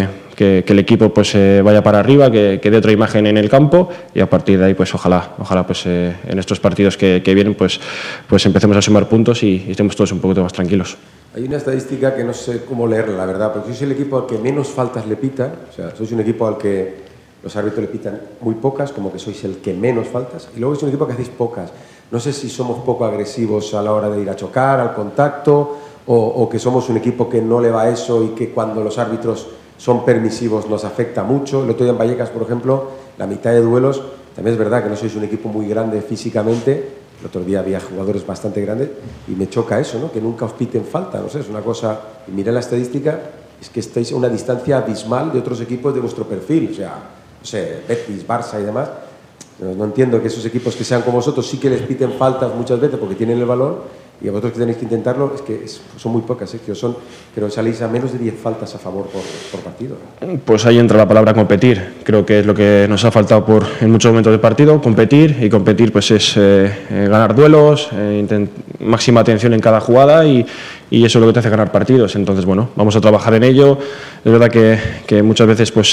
que el equipo pues vaya para arriba, que dé otra imagen en el campo y a partir de ahí pues ojalá pues en estos partidos que vienen pues empecemos a sumar puntos y estemos todos un poquito más tranquilos. Hay una estadística que no sé cómo leerla, la verdad, porque sois el equipo al que menos faltas le pitan, o sea, sois un equipo al que los árbitros le pitan muy pocas, como que sois el que menos faltas, y luego es un equipo que hacéis pocas. No sé si somos poco agresivos a la hora de ir a chocar, al contacto, o que somos un equipo que no le va a eso y que cuando los árbitros son permisivos nos afecta mucho. El otro día en Vallecas, por ejemplo, la mitad de duelos, también es verdad que no sois un equipo muy grande físicamente. El otro día había jugadores bastante grandes y me choca eso, ¿no? Que nunca os piten falta, no sé, es una cosa. Y miré la estadística, es que estáis a una distancia abismal de otros equipos de vuestro perfil, o sea, no sé, Betis, Barça y demás. No entiendo que esos equipos que sean como vosotros sí que les piten faltas muchas veces porque tienen el balón, y a vosotros que tenéis que intentarlo, es que son muy pocas, que os salís a menos de 10 faltas a favor por partido. Pues ahí entra la palabra competir. Creo que es lo que nos ha faltado en muchos momentos del partido, competir, y competir pues es ganar duelos, máxima atención en cada jugada y eso es lo que te hace ganar partidos. Entonces, bueno, vamos a trabajar en ello. Es verdad que muchas veces pues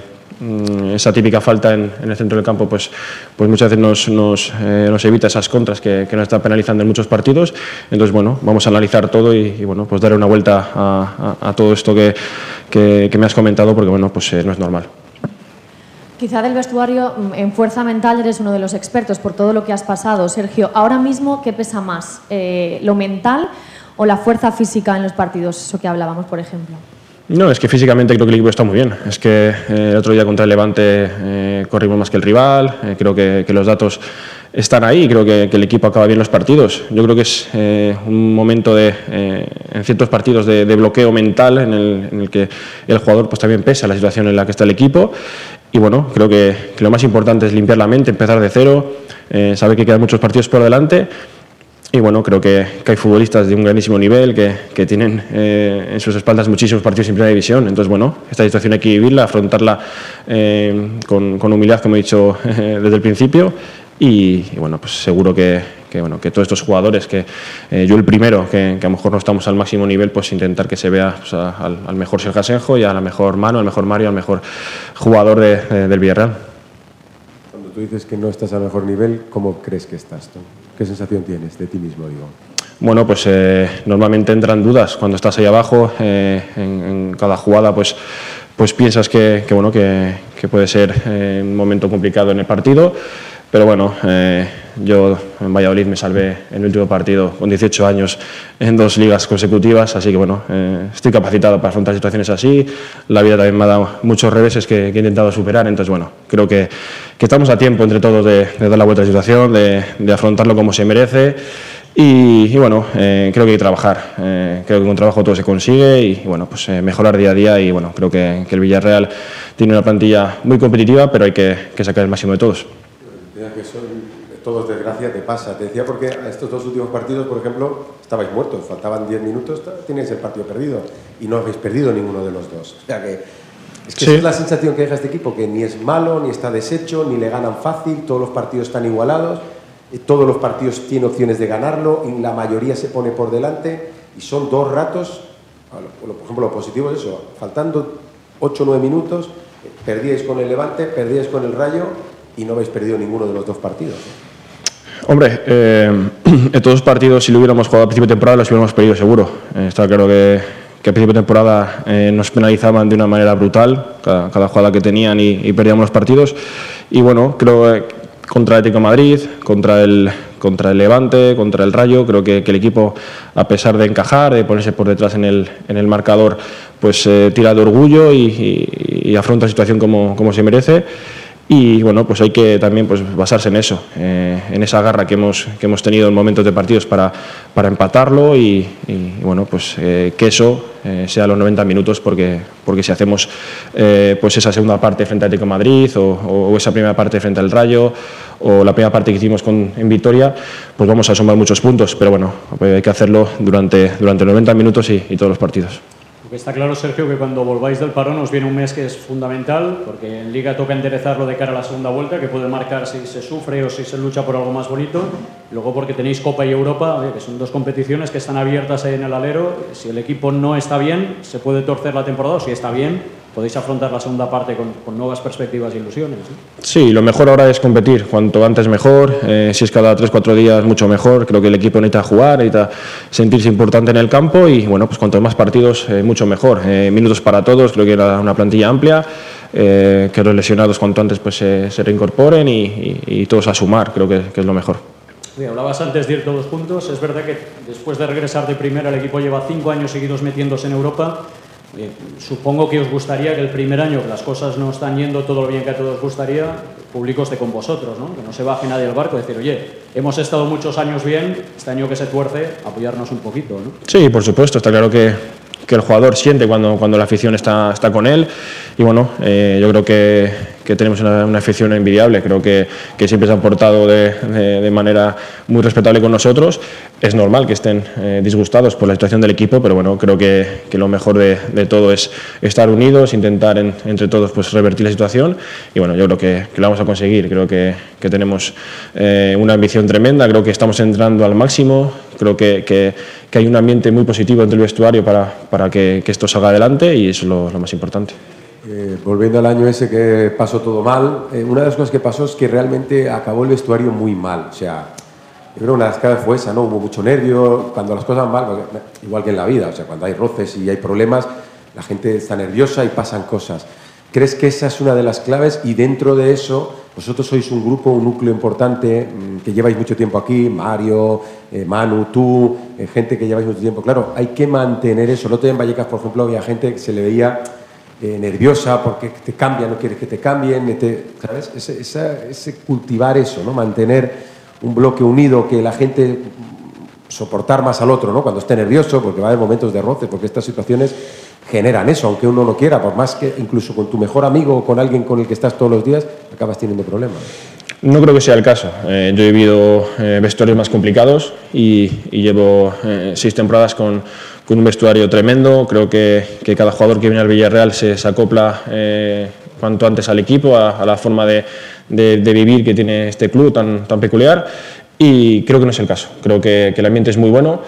esa típica falta en el centro del campo pues muchas veces nos evita esas contras que nos está penalizando en muchos partidos. Entonces, bueno, vamos a analizar todo y bueno, pues darle una vuelta a todo esto que me has comentado, porque bueno, pues no es normal. Quizá del vestuario, en fuerza mental eres uno de los expertos por todo lo que has pasado. Sergio, ahora mismo, ¿qué pesa más? ¿Lo mental o la fuerza física en los partidos? Eso que hablábamos, por ejemplo. No, es que físicamente creo que el equipo está muy bien. Es que el otro día contra el Levante corrimos más que el rival. Creo que los datos están ahí. Creo que el equipo acaba bien los partidos. Yo creo que es un momento en ciertos partidos de bloqueo mental en el que el jugador pues también pesa la situación en la que está el equipo. Y bueno, creo que lo más importante es limpiar la mente, empezar de cero, saber que quedan muchos partidos por delante. Y bueno, creo que hay futbolistas de un grandísimo nivel que tienen en sus espaldas muchísimos partidos en primera división. Entonces, bueno, esta situación hay que vivirla, afrontarla con humildad, como he dicho desde el principio. Y bueno, pues seguro que todos estos jugadores, que yo el primero, que a lo mejor no estamos al máximo nivel, pues intentar que se vea pues, al mejor Sergio Asenjo y a la mejor Manu, al mejor Mario, al mejor jugador del Villarreal. Cuando tú dices que no estás al mejor nivel, ¿cómo crees que estás tú? ¿Qué sensación tienes de ti mismo, digo? Bueno, pues normalmente entran dudas cuando estás ahí abajo. En cada jugada pues piensas que puede ser un momento complicado en el partido. pero bueno, yo en Valladolid me salvé en el último partido con 18 años en 2 ligas consecutivas, así que bueno, estoy capacitado para afrontar situaciones así. La vida también me ha dado muchos reveses que he intentado superar, entonces bueno, creo que estamos a tiempo entre todos de dar la vuelta a la situación, de afrontarlo como se merece. Y bueno, creo que hay que trabajar, creo que con trabajo todo se consigue y bueno, pues mejorar día a día y bueno, creo que el Villarreal tiene una plantilla muy competitiva, pero hay que sacar el máximo de todos. Que son todos desgracia, te pasa. Te decía porque a estos 2 últimos partidos, por ejemplo, estabais muertos, faltaban 10 minutos, teníais el partido perdido y no habéis perdido ninguno de los dos. O sea que es que sí. Es la sensación que deja este equipo, que ni es malo, ni está deshecho, ni le ganan fácil, todos los partidos están igualados. Todos los partidos tienen opciones de ganarlo y la mayoría se pone por delante y son 2 ratos, por ejemplo lo positivo es eso, faltando 8 o 9 minutos, perdíais con el Levante, perdíais con el Rayo y no habéis perdido ninguno de los 2 partidos. Hombre, en todos los partidos si lo hubiéramos jugado a principio de temporada los hubiéramos perdido seguro. Está claro que a principio de temporada nos penalizaban de una manera brutal cada jugada que tenían y perdíamos los partidos y bueno, creo contra el Atlético de Madrid, contra el Levante, contra el Rayo, creo que el equipo, a pesar de encajar, de ponerse por detrás en el marcador, pues tira de orgullo y afronta la situación como se merece. Y bueno, pues hay que también pues basarse en eso, en esa garra que hemos tenido en momentos de partidos para empatarlo y bueno, pues que eso sea los 90 minutos porque si hacemos pues esa segunda parte frente al Atlético de Madrid o esa primera parte frente al Rayo o la primera parte que hicimos en Vitoria, pues vamos a sumar muchos puntos, pero bueno, pues hay que hacerlo durante 90 minutos y todos los partidos. Está claro, Sergio, que cuando volváis del parón os viene un mes que es fundamental, porque en Liga toca enderezarlo de cara a la segunda vuelta, que puede marcar si se sufre o si se lucha por algo más bonito. Luego porque tenéis Copa y Europa, que son 2 competiciones que están abiertas ahí en el alero. Si el equipo no está bien, se puede torcer la temporada, o si está bien, podéis afrontar la segunda parte con nuevas perspectivas e ilusiones, ¿sí? Sí, lo mejor ahora es competir, cuanto antes mejor, si es cada 3-4 días mucho mejor, creo que el equipo necesita jugar, necesita sentirse importante en el campo y bueno, pues cuanto más partidos mucho mejor, minutos para todos, creo que era una plantilla amplia, que los lesionados cuanto antes pues se reincorporen y todos a sumar, creo que es lo mejor. Hablabas antes de ir todos juntos, es verdad que después de regresar de primera el equipo lleva 5 años seguidos metiéndose en Europa. Supongo que os gustaría que el primer año, que las cosas no están yendo todo lo bien que a todos gustaría, el público esté con vosotros, ¿no? Que no se baje nadie del barco, decir, oye, hemos estado muchos años bien, este año que se tuerce, apoyarnos un poquito, ¿no? Sí, por supuesto, está claro que el jugador siente cuando la afición está con él y bueno, yo creo que tenemos una afición envidiable, creo que siempre se han portado de manera muy respetable con nosotros. Es normal que estén disgustados por la situación del equipo, pero bueno, creo que lo mejor de todo es estar unidos, intentar entre todos pues revertir la situación y bueno, yo creo que lo vamos a conseguir, creo que tenemos una ambición tremenda, creo que estamos entrando al máximo, creo que hay un ambiente muy positivo entre el vestuario para que esto salga adelante y eso es lo más importante. Volviendo al año ese que pasó todo mal, una de las cosas que pasó es que realmente acabó el vestuario muy mal, o sea, yo creo que una de las claves fue esa, ¿no? Hubo mucho nervio, cuando las cosas van mal, igual que en la vida, o sea, cuando hay roces y hay problemas, la gente está nerviosa y pasan cosas. ¿Crees que esa es una de las claves? Y dentro de eso, vosotros sois un grupo, un núcleo importante, que lleváis mucho tiempo aquí, Mario, Manu, tú, gente que lleváis mucho tiempo. Claro, hay que mantener eso. El otro día en Vallecas, por ejemplo, había gente que se le veía nerviosa porque te cambian, no quieres que te cambien, ¿sabes? Ese cultivar eso, ¿no? Mantener un bloque unido, que la gente soportar más al otro, ¿no? Cuando esté nervioso, porque va a haber momentos de roce, porque estas situaciones generan eso, aunque uno no quiera, por más que incluso con tu mejor amigo o con alguien con el que estás todos los días, acabas teniendo problemas. No creo que sea el caso. Yo he vivido vestuarios más complicados y llevo 6 temporadas con un vestuario tremendo. Creo que cada jugador que viene al Villarreal se acopla cuanto antes al equipo, a la forma de vivir que tiene este club tan peculiar, y creo que no es el caso. Creo que el ambiente es muy bueno.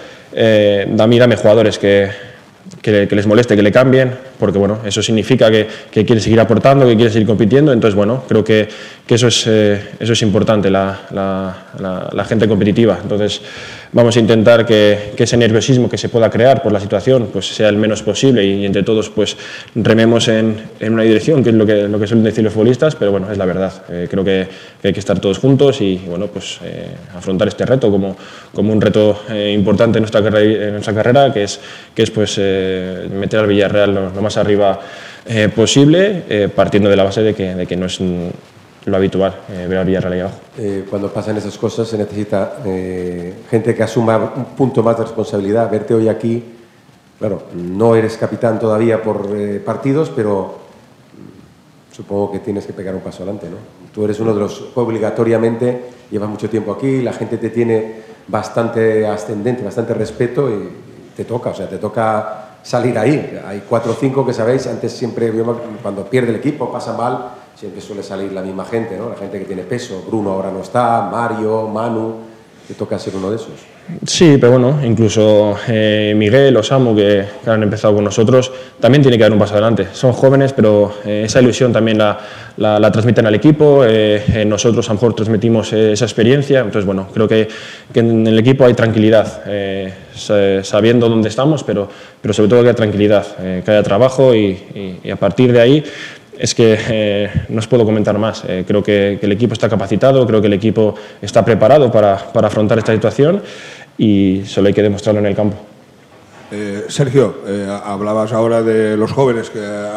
Dame jugadores que les moleste, que le cambien, porque bueno, eso significa que quiere seguir aportando, que quiere seguir compitiendo. Entonces bueno, creo que eso es importante, la gente competitiva. Entonces vamos a intentar que ese nerviosismo que se pueda crear por la situación pues sea el menos posible y entre todos pues rememos en una dirección, que es lo que suelen decir los futbolistas, pero bueno, es la verdad. Creo que hay que estar todos juntos y bueno, pues afrontar este reto como un reto importante en nuestra carrera, que es pues meter al Villarreal lo más arriba posible, partiendo de la base de que no es lo habitual ver al Villarreal ahí abajo. Cuando pasan esas cosas se necesita gente que asuma un punto más de responsabilidad. Verte hoy aquí, claro, no eres capitán todavía por partidos, pero supongo que tienes que pegar un paso adelante, ¿no? Tú eres uno de los que obligatoriamente llevas mucho tiempo aquí, la gente te tiene bastante ascendente, bastante respeto y te toca salir ahí. Hay 4 o 5 que sabéis, antes siempre cuando pierde el equipo, pasa mal, siempre suele salir la misma gente, ¿no? La gente que tiene peso. Bruno ahora no está, Mario, Manu, te toca ser uno de esos. Sí, pero bueno, incluso Miguel o Samu, que han empezado con nosotros, también tiene que dar un paso adelante. Son jóvenes, pero esa ilusión también la transmiten al equipo, nosotros a lo mejor transmitimos esa experiencia, entonces bueno, creo que en el equipo hay tranquilidad, sabiendo dónde estamos, pero sobre todo que haya tranquilidad, que haya trabajo y a partir de ahí es que no os puedo comentar más. Creo que el equipo está capacitado, creo que el equipo está preparado para afrontar esta situación y solo hay que demostrarlo en el campo. Sergio, hablabas ahora de los jóvenes que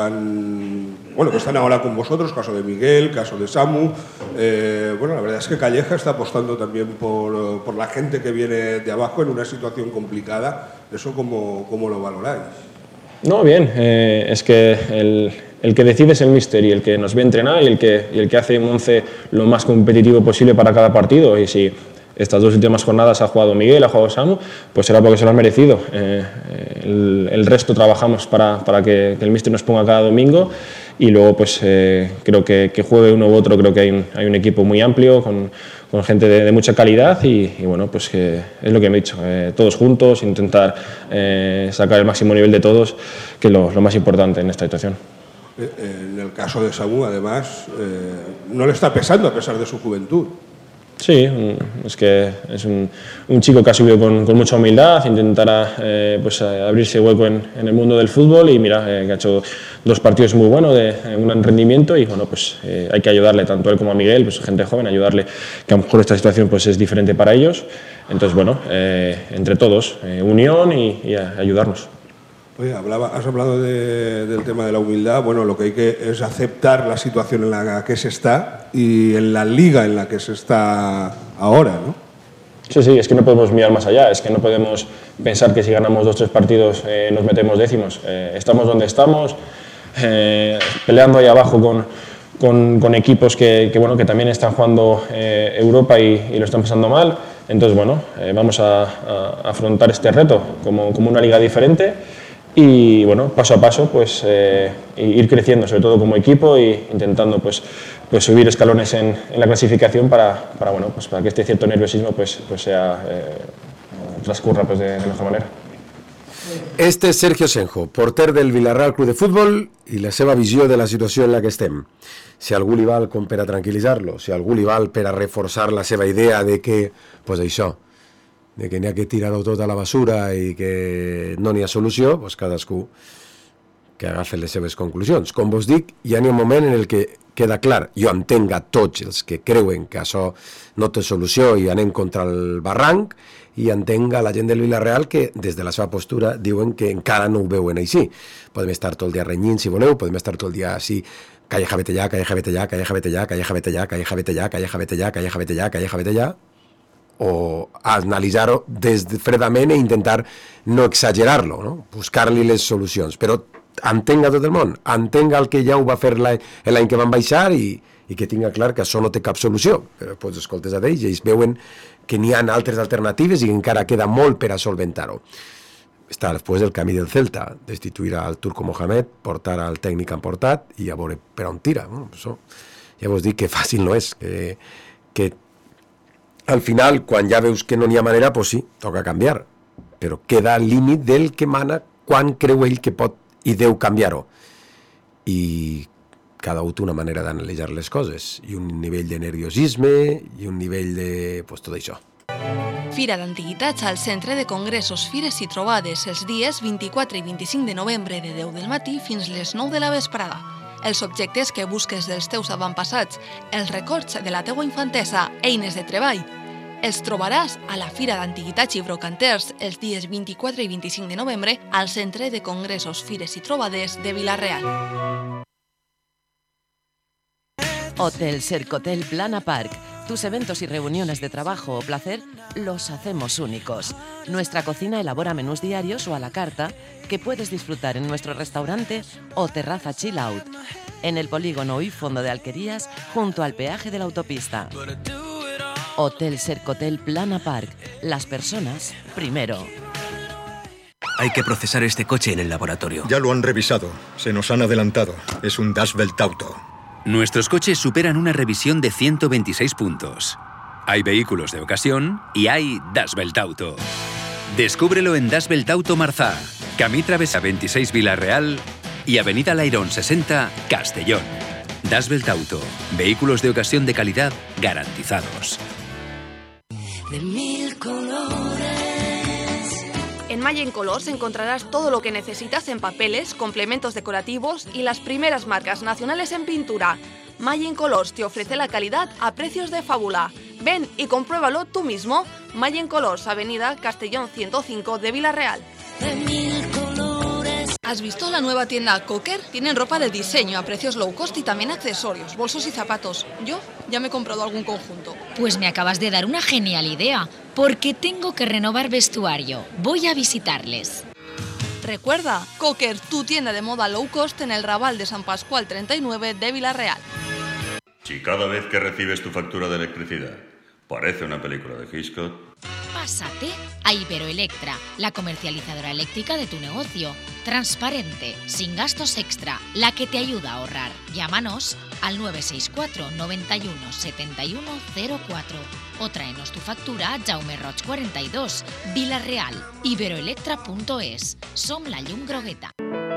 están ahora con vosotros, caso de Miguel, caso de Samu. La verdad es que Calleja está apostando también por la gente que viene de abajo en una situación complicada. ¿Eso cómo lo valoráis? No, bien, es que el que decide es el míster y el que nos ve entrenar y el que hace un 11 lo más competitivo posible para cada partido. Y si estas 2 últimas jornadas ha jugado Miguel, ha jugado Samu, pues será porque se lo han merecido. El resto trabajamos para que el míster nos ponga cada domingo y luego pues creo que juegue uno u otro, creo que hay un equipo muy amplio con gente de mucha calidad y bueno, pues que es lo que me he dicho, todos juntos, intentar sacar el máximo nivel de todos, que es lo más importante en esta situación. En el caso de Samu, además, no le está pesando a pesar de su juventud. Sí, es que es un chico que ha subido con mucha humildad, intentará abrirse hueco en el mundo del fútbol y mira, que ha hecho 2 partidos muy buenos de un gran rendimiento y bueno, pues hay que ayudarle tanto a él como a Miguel, pues gente joven, ayudarle, que a lo mejor esta situación pues es diferente para ellos. Entonces bueno, entre todos, unión y ayudarnos. Oye, has hablado del tema de la humildad. Bueno, lo que hay que es aceptar la situación en la que se está y en la liga en la que se está ahora, ¿no? Sí, es que no podemos mirar más allá, es que no podemos pensar que si ganamos 2 o 3 partidos nos metemos décimos. Estamos donde estamos, peleando ahí abajo con equipos que también están jugando Europa y lo están pasando mal. Entonces, bueno, vamos a afrontar este reto como una liga diferente. Y bueno, paso a paso, pues ir creciendo, sobre todo como equipo, e intentando pues subir escalones en la clasificación para que este cierto nerviosismo pues transcurra pues de mejor manera. Este és Sergio Senjo, porter del Villarreal Club de Futbol i la seva visió de la situació en la que estem. Si algú li val com per a tranquil·litzar-lo, si algú li val per a reforçar la seva idea de que, pues això, de que n'hi ha que tirar-ho tot a la basura i que no n'hi ha solució, doncs cadascú que agafi les seves conclusions. Com vos dic, hi ha un moment en el que queda clar, jo entenc a tots els que creuen que això no té solució i anem contra el barranc, i entenc a la gent del Villarreal que des de la seva postura diuen que encara no ho veuen així. Podem estar tot el dia renyint si voleu, podem estar tot el dia així, Calleja vete allà, Calleja vete allà, Calleja vete allà, Calleja vete allà, Calleja vete allà, Calleja vete allà, Calleja vete allà, Calleja vete allà, o analitzar-ho fredament i intentar no exagerar-lo, no? Buscar-li les solucions. Però entenc a tot el món, entenc el que ja ho va fer l'any que van baixar i que tinga clar que això no té cap solució. Però després escoltes a ells i ells veuen que n'hi ha altres alternatives i que encara queda molt per a solventar-ho. Està després el camí del Celta, destituir al Turco Mohamed, portar al tècnic que han portat i a veure per on tira. Bueno, això ja vos dic que fàcil no és, que al final, quan ja veus que no n'hi ha manera, doncs sí, toca canviar. Però queda al límit del que mana quan creu ell que pot i deu canviar-ho. I cada un té una manera d'analitzar les coses, i un nivell de nerviosisme, i un nivell de... pues tot això. Fira d'Antiguitats al Centre de Congressos, Fires i Trobades els dies 24 i 25 de novembre de 10 del matí fins les 9 de la vesprada. Els objectes que busques dels teus avantpassats, els records de la teua infantesa, eines de treball, els trobaràs a la Fira d'Antiguitats i Brocanters els dies 24 i 25 de novembre al Centre de Congressos, Fires i Trobades de Vila-real. Hotel Sercotel Plana Park. Tus eventos y reuniones de trabajo o placer los hacemos únicos. Nuestra cocina elabora menús diarios o a la carta que puedes disfrutar en nuestro restaurante o terraza chill out, en el polígono y fondo de Alquerías, junto al peaje de la autopista. Hotel Sercotel Plana Park. Las personas primero. Hay que procesar este coche en el laboratorio. Ya lo han revisado. Se nos han adelantado. Es un Das Welt Auto. Nuestros coches superan una revisión de 126 puntos. Hay vehículos de ocasión y hay Das Welt Auto. Descúbrelo en Das Welt Auto Marzá, Camí Travesa 26 Vila-real y Avenida Lairón 60 Castellón. Das Welt Auto. Vehículos de ocasión de calidad garantizados. De mil colores. En Mayen Colors encontrarás todo lo que necesitas en papeles, complementos decorativos y las primeras marcas nacionales en pintura. Mayen Colors te ofrece la calidad a precios de fábula. Ven y compruébalo tú mismo. Mayen Colors, Avenida Castellón 105 de Vila-real. ¿Has visto la nueva tienda Cocker? Tienen ropa de diseño a precios low cost y también accesorios, bolsos y zapatos. Yo ya me he comprado algún conjunto. Pues me acabas de dar una genial idea, porque tengo que renovar vestuario. Voy a visitarles. Recuerda, Cocker, tu tienda de moda low cost en el Raval de San Pascual 39 de Vila-real. Si cada vez que recibes tu factura de electricidad parece una película de Hitchcock, pásate a Iberoelectra, la comercializadora eléctrica de tu negocio. Transparente, sin gastos extra, la que te ayuda a ahorrar. Llámanos al 964 91 71 04 o tráenos tu factura a Jaume Roig 42, Vila-real, iberoelectra.es. Som la llum grogueta.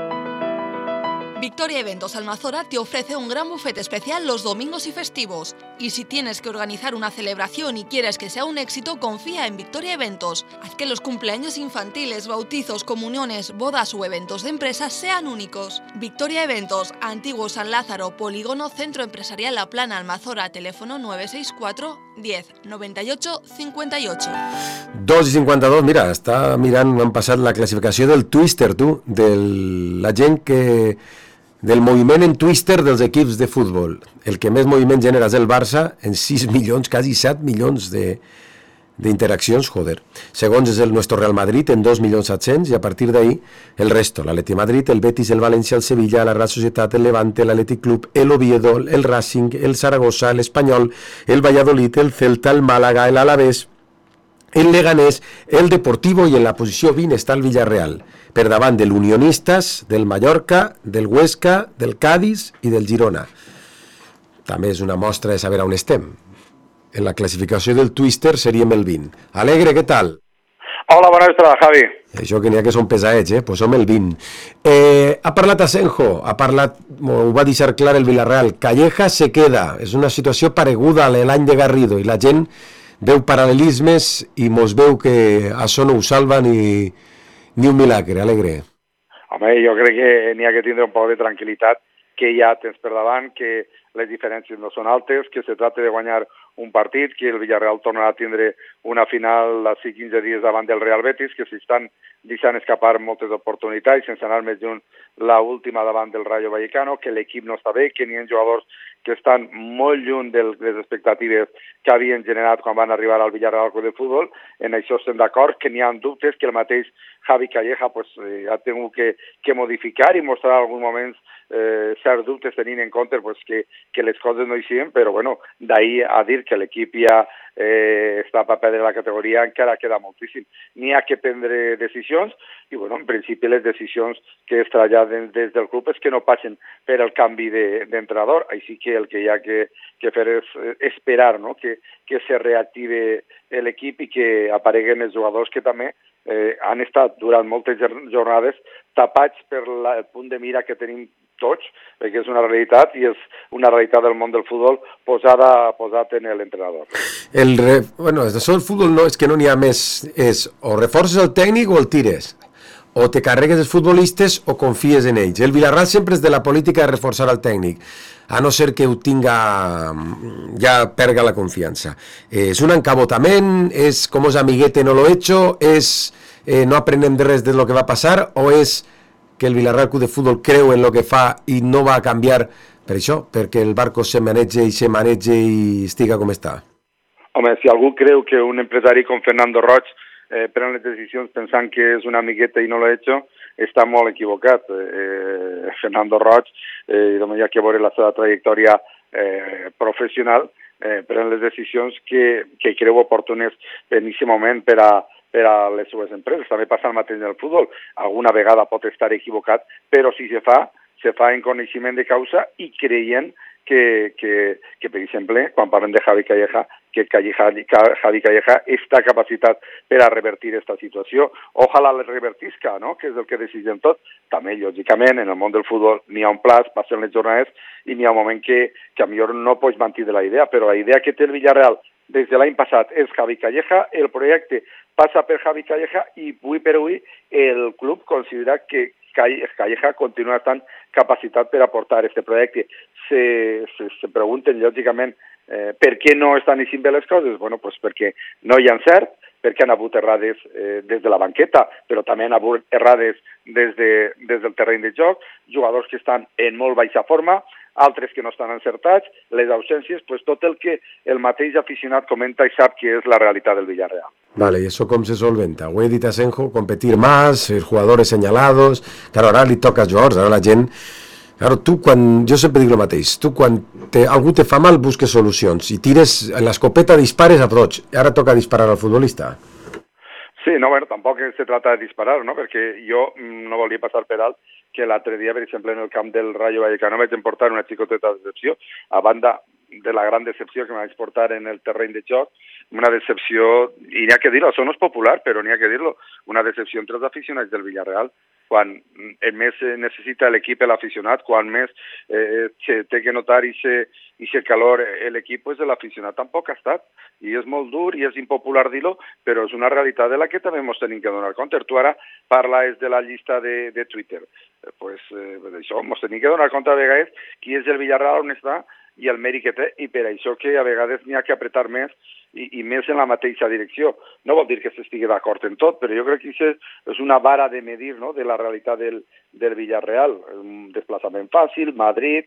Victoria Eventos Almazora te ofrece un gran buffet especial los domingos y festivos. Y si tienes que organizar una celebración y quieres que sea un éxito, confía en Victoria Eventos. Haz que los cumpleaños infantiles, bautizos, comuniones, bodas o eventos de empresas sean únicos. Victoria Eventos, Antiguo San Lázaro, Polígono Centro Empresarial La Plana, Almazora, teléfono 964 10 98 58. 2 i 52, mira, està mirant, han passat la classificació del Twister, tu, de la gent que... del moviment en Twister dels equips de futbol. El que més moviment genera és el Barça, en 6 milions, quasi 7 milions d'interaccions, joder. Segons és el nuestro Real Madrid, en 2.700.000, i a partir d'ahí el resto, l'Atleti Madrid, el Betis, el València, el Sevilla, la Real Societat, el Levante, l'Atlètic Club, el Oviedo, el Racing, el Zaragoza, l'Espanyol, el Valladolid, el Celta, el Màlaga, el Alavés, el Leganés, el Deportivo, i en la posició 20 està el Villarreal, per davant del Unionistas, del Mallorca, del Huesca, del Cádiz i del Girona. També és una mostra de saber on estem. En la classificació del Twister seríem el 20. Alegre, què tal? Hola, bona vesprada, Javi. Això que n'hi ha que són pesaets, pues som el 20. Ha parlat Asenjo, ho va deixar clar el Villarreal. Calleja se queda. És una situació pareguda a l'any de Garrido i la gent veu paral·lelismes i mos veu que això no ho salva ni un milagre. Alegre. Home, jo crec que n'hi ha que tindre un poc de tranquil·litat, que ja tens per davant, que les diferències no són altes, que se tracta de guanyar un partit, que el Villarreal tornarà a tindre una final d'ací 15 dies davant del Real Betis, que s'estan deixant escapar moltes oportunitats, sense anar més lluny l'última davant del Rayo Vallecano, que l'equip no està bé, que n'hi ha jugadors que estan molt lluny de les expectatives que havien generat quan van arribar al Villarreal Club de Futbol. En això estem d'acord, que n'hi ha dubtes, que el mateix Javi Calleja ha tingut que modificar i mostrar en alguns moments certs dubtes tenint en compte que les coses no hi siguin, però bueno, d'ahir a dir que l'equip ja està a perdre la categoria encara queda moltíssim. N'hi ha que prendre decisions i bueno, en principi les decisions que es traslladen des del club és que no passen per el canvi d'entrenador, així que el que hi ha que fer és esperar, no? que se reactive l'equip i que apareguen els jugadors que també han estat durant moltes jornades tapats per el punt de mira que tenim tots, perquè és una realitat i és una realitat del món del futbol posat en l'entrenador. Bueno, això del futbol no, és que no n'hi ha més, és o reforces el tècnic o el tires, o te carregues els futbolistes o confies en ells. El Villarreal sempre és de la política de reforçar el tècnic, a no ser que ho tinga, ja perga la confiança. És un encabotament, és com és amiguete no lo he hecho, és no aprenem de res de lo que va passar, o és que el Villarreal Club de Futbol creu en lo que fa i no va a canviar per això, perquè el barco se manege i estiga com està? Home, si algú creu que un empresari com Fernando Roig pren les decisions pensant que és una amigueta i no lo he hecho, està molt equivocat. Fernando Roig, hi ha que veure la seva trajectòria professional, pren les decisions que creu oportunes en aquest moment per a les seves empreses. També passa el mateix en el futbol. Alguna vegada pot estar equivocat, però si se fa en coneixement de causa i creient que per exemple, quan parlem de Javi Calleja, que Javi Calleja està capacitat per a revertir aquesta situació. Ojalà la revertisca, no?, que és el que decidem tot. També, lògicament, en el món del futbol n'hi ha un plaç, passen les jornades i n'hi ha un moment que a millor no pots mantenir la idea, però la idea que té el Villarreal des de l'any passat és Javi Calleja, el projecte passa per Javi Calleja i avui per avui el club considera que Calleja continua estant capacitat per aportar aquest projecte. Se pregunten, lògicament, per què no estan eixint bé les coses? Bueno, pues perquè no hi ha encert, perquè han hagut errades des de la banqueta, però també han hagut errades des del terreny de joc, jugadors que estan en molt baixa forma, altres que no estan encertats, les ausències, pues tot el que el mateix aficionat comenta i sap que és la realitat del Villarreal. Vale, ¿y eso cómo se solventa? Ho he dit a Senjo, competir más, jugadores señalados. Claro, ara li toca a jugadors, ara la gent... Claro, tu quan... Jo sempre dic el mateix, tu quan algú te fa mal busques solucions i tires l'escopeta, dispares a tots. Ara toca disparar al futbolista. Sí, no, bueno, tampoc se trata de disparar, no?, perquè jo no volia passar per alt que l'altre dia, per exemple, en el camp del Rayo Vallecano vaig emportar una xicoteta decepció, a banda de la gran decepció que me vaig portar en el terreny de joc, una decepció, i n'hi ha que dir-ho, això no és popular, però n'hi ha que dir-lo, una decepció entre els aficionats del Villarreal, quan més necessita l'equip l'aficionat, quan més se té que notar aquest calor l'equip, pues l'aficionat tampoc ha estat, i és molt dur i és impopular dir-ho, però és una realitat de la que també ens tenim que donar compte. Tu ara parles de la llista de Twitter, pues això, ens tenim que donar compte a vegades qui és el Villarreal on està i el mèrit que té, i per això que a vegades n'hi ha que apretar més i més en la mateixa direcció. No vol dir que s'estigui d'acord en tot, però jo crec que això és una vara de medir, no?, de la realitat del Villarreal. Un desplaçament fàcil, Madrid,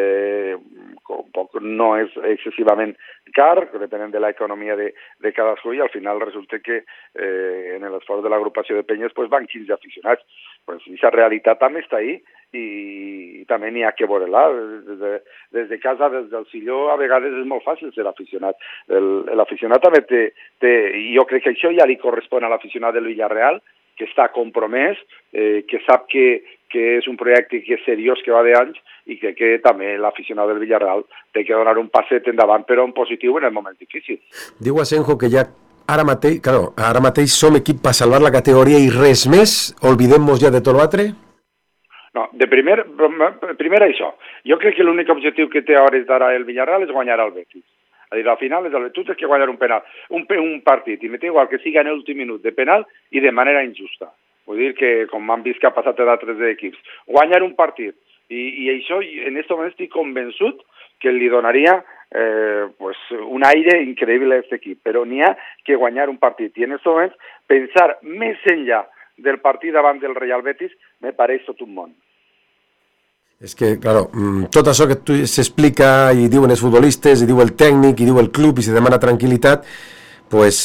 no és excessivament car, depenent de l'economia de cadascú, i al final resulta que en l'esforç de l'agrupació de penyes pues van 15 aficionats. Pues aquesta realitat també està ahí i també n'hi ha que veure-la. Des de casa, des del silló, a vegades és molt fàcil ser aficionat. L'aficionat també té, i jo crec que això ja li correspon a l'aficionat del Villarreal, que està compromès, que sap que és un projecte que és seriós, que va d'anys, i que també l'aficionat del Villarreal té que donar un passet endavant, però en positiu en el moment difícil. Diu Asenjo que ja ara mateix som equip per salvar la categoria i res més, olvidem-nos ja de tot l'altre? No, primer això. Jo crec que l'únic objectiu que té a hores d'ara el Villarreal és guanyar al Betis. És a dir, al final tu tens que guanyar un penal, un partit, i m'és igual que siga en l'últim minut de penal i de manera injusta. Vull dir que, com han vist que ha passat a d'altres equips, guanyar un partit. I això, en aquest moment estic convençut que li donaria un aire increïble a aquest equip, però n'hi ha que guanyar un partit. I en aquest moment, pensar més enllà del partit davant del Real Betis me pareix tot un món. És que, claro, tot això que s'explica i diuen els futbolistes, i diu el tècnic, i diu el club, i se demana tranquil·litat, pues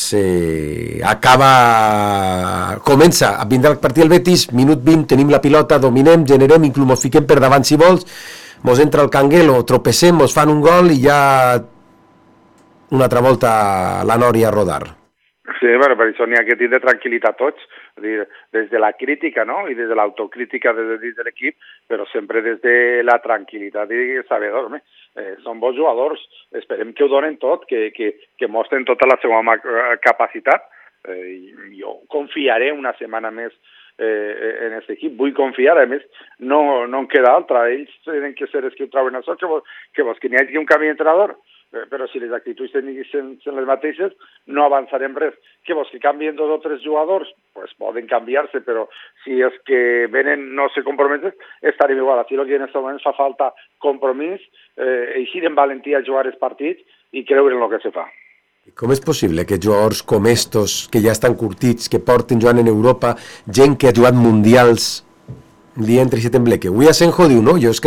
comença a vindre el partit del Betis, minut 20, tenim la pilota, dominem, generem, inclús mos fiquem per davant si vols, mos entra el canguelo, tropecem, mos fan un gol i ja una altra volta la nòria a rodar. Sí, bueno, per això n'hi ha que tindre tranquil·litat tots, des de la crítica, no?, i des de l'autocrítica des de l'equip, però sempre des de la tranquil·litat i saber dormir. Són bons jugadors, esperem que ho donen tot, que mostren tota la seva capacitat. Jo confiaré una setmana més en aquest equip. Vull confiar, a més, no en queda altra. Ells tenen que ser els que ho troben això, que n'hi hagi un canvi d'entrenador, però si les actituds tècniques són les mateixes, no avançarem res. Que canvien 2 o 3 jugadors, pues poden canviar-se, però si els que venen no se comprometen, estarem igual. Així que en aquest moment fa falta compromís, eixir en valentia a jugar els partits i creure en el que se fa. Com és possible que jugadors com estos, que ja estan curtits, que porten jugant en Europa, gent que ha jugat mundials, un dia entre Setembleque? Avui Asenjo diu, no, jo és que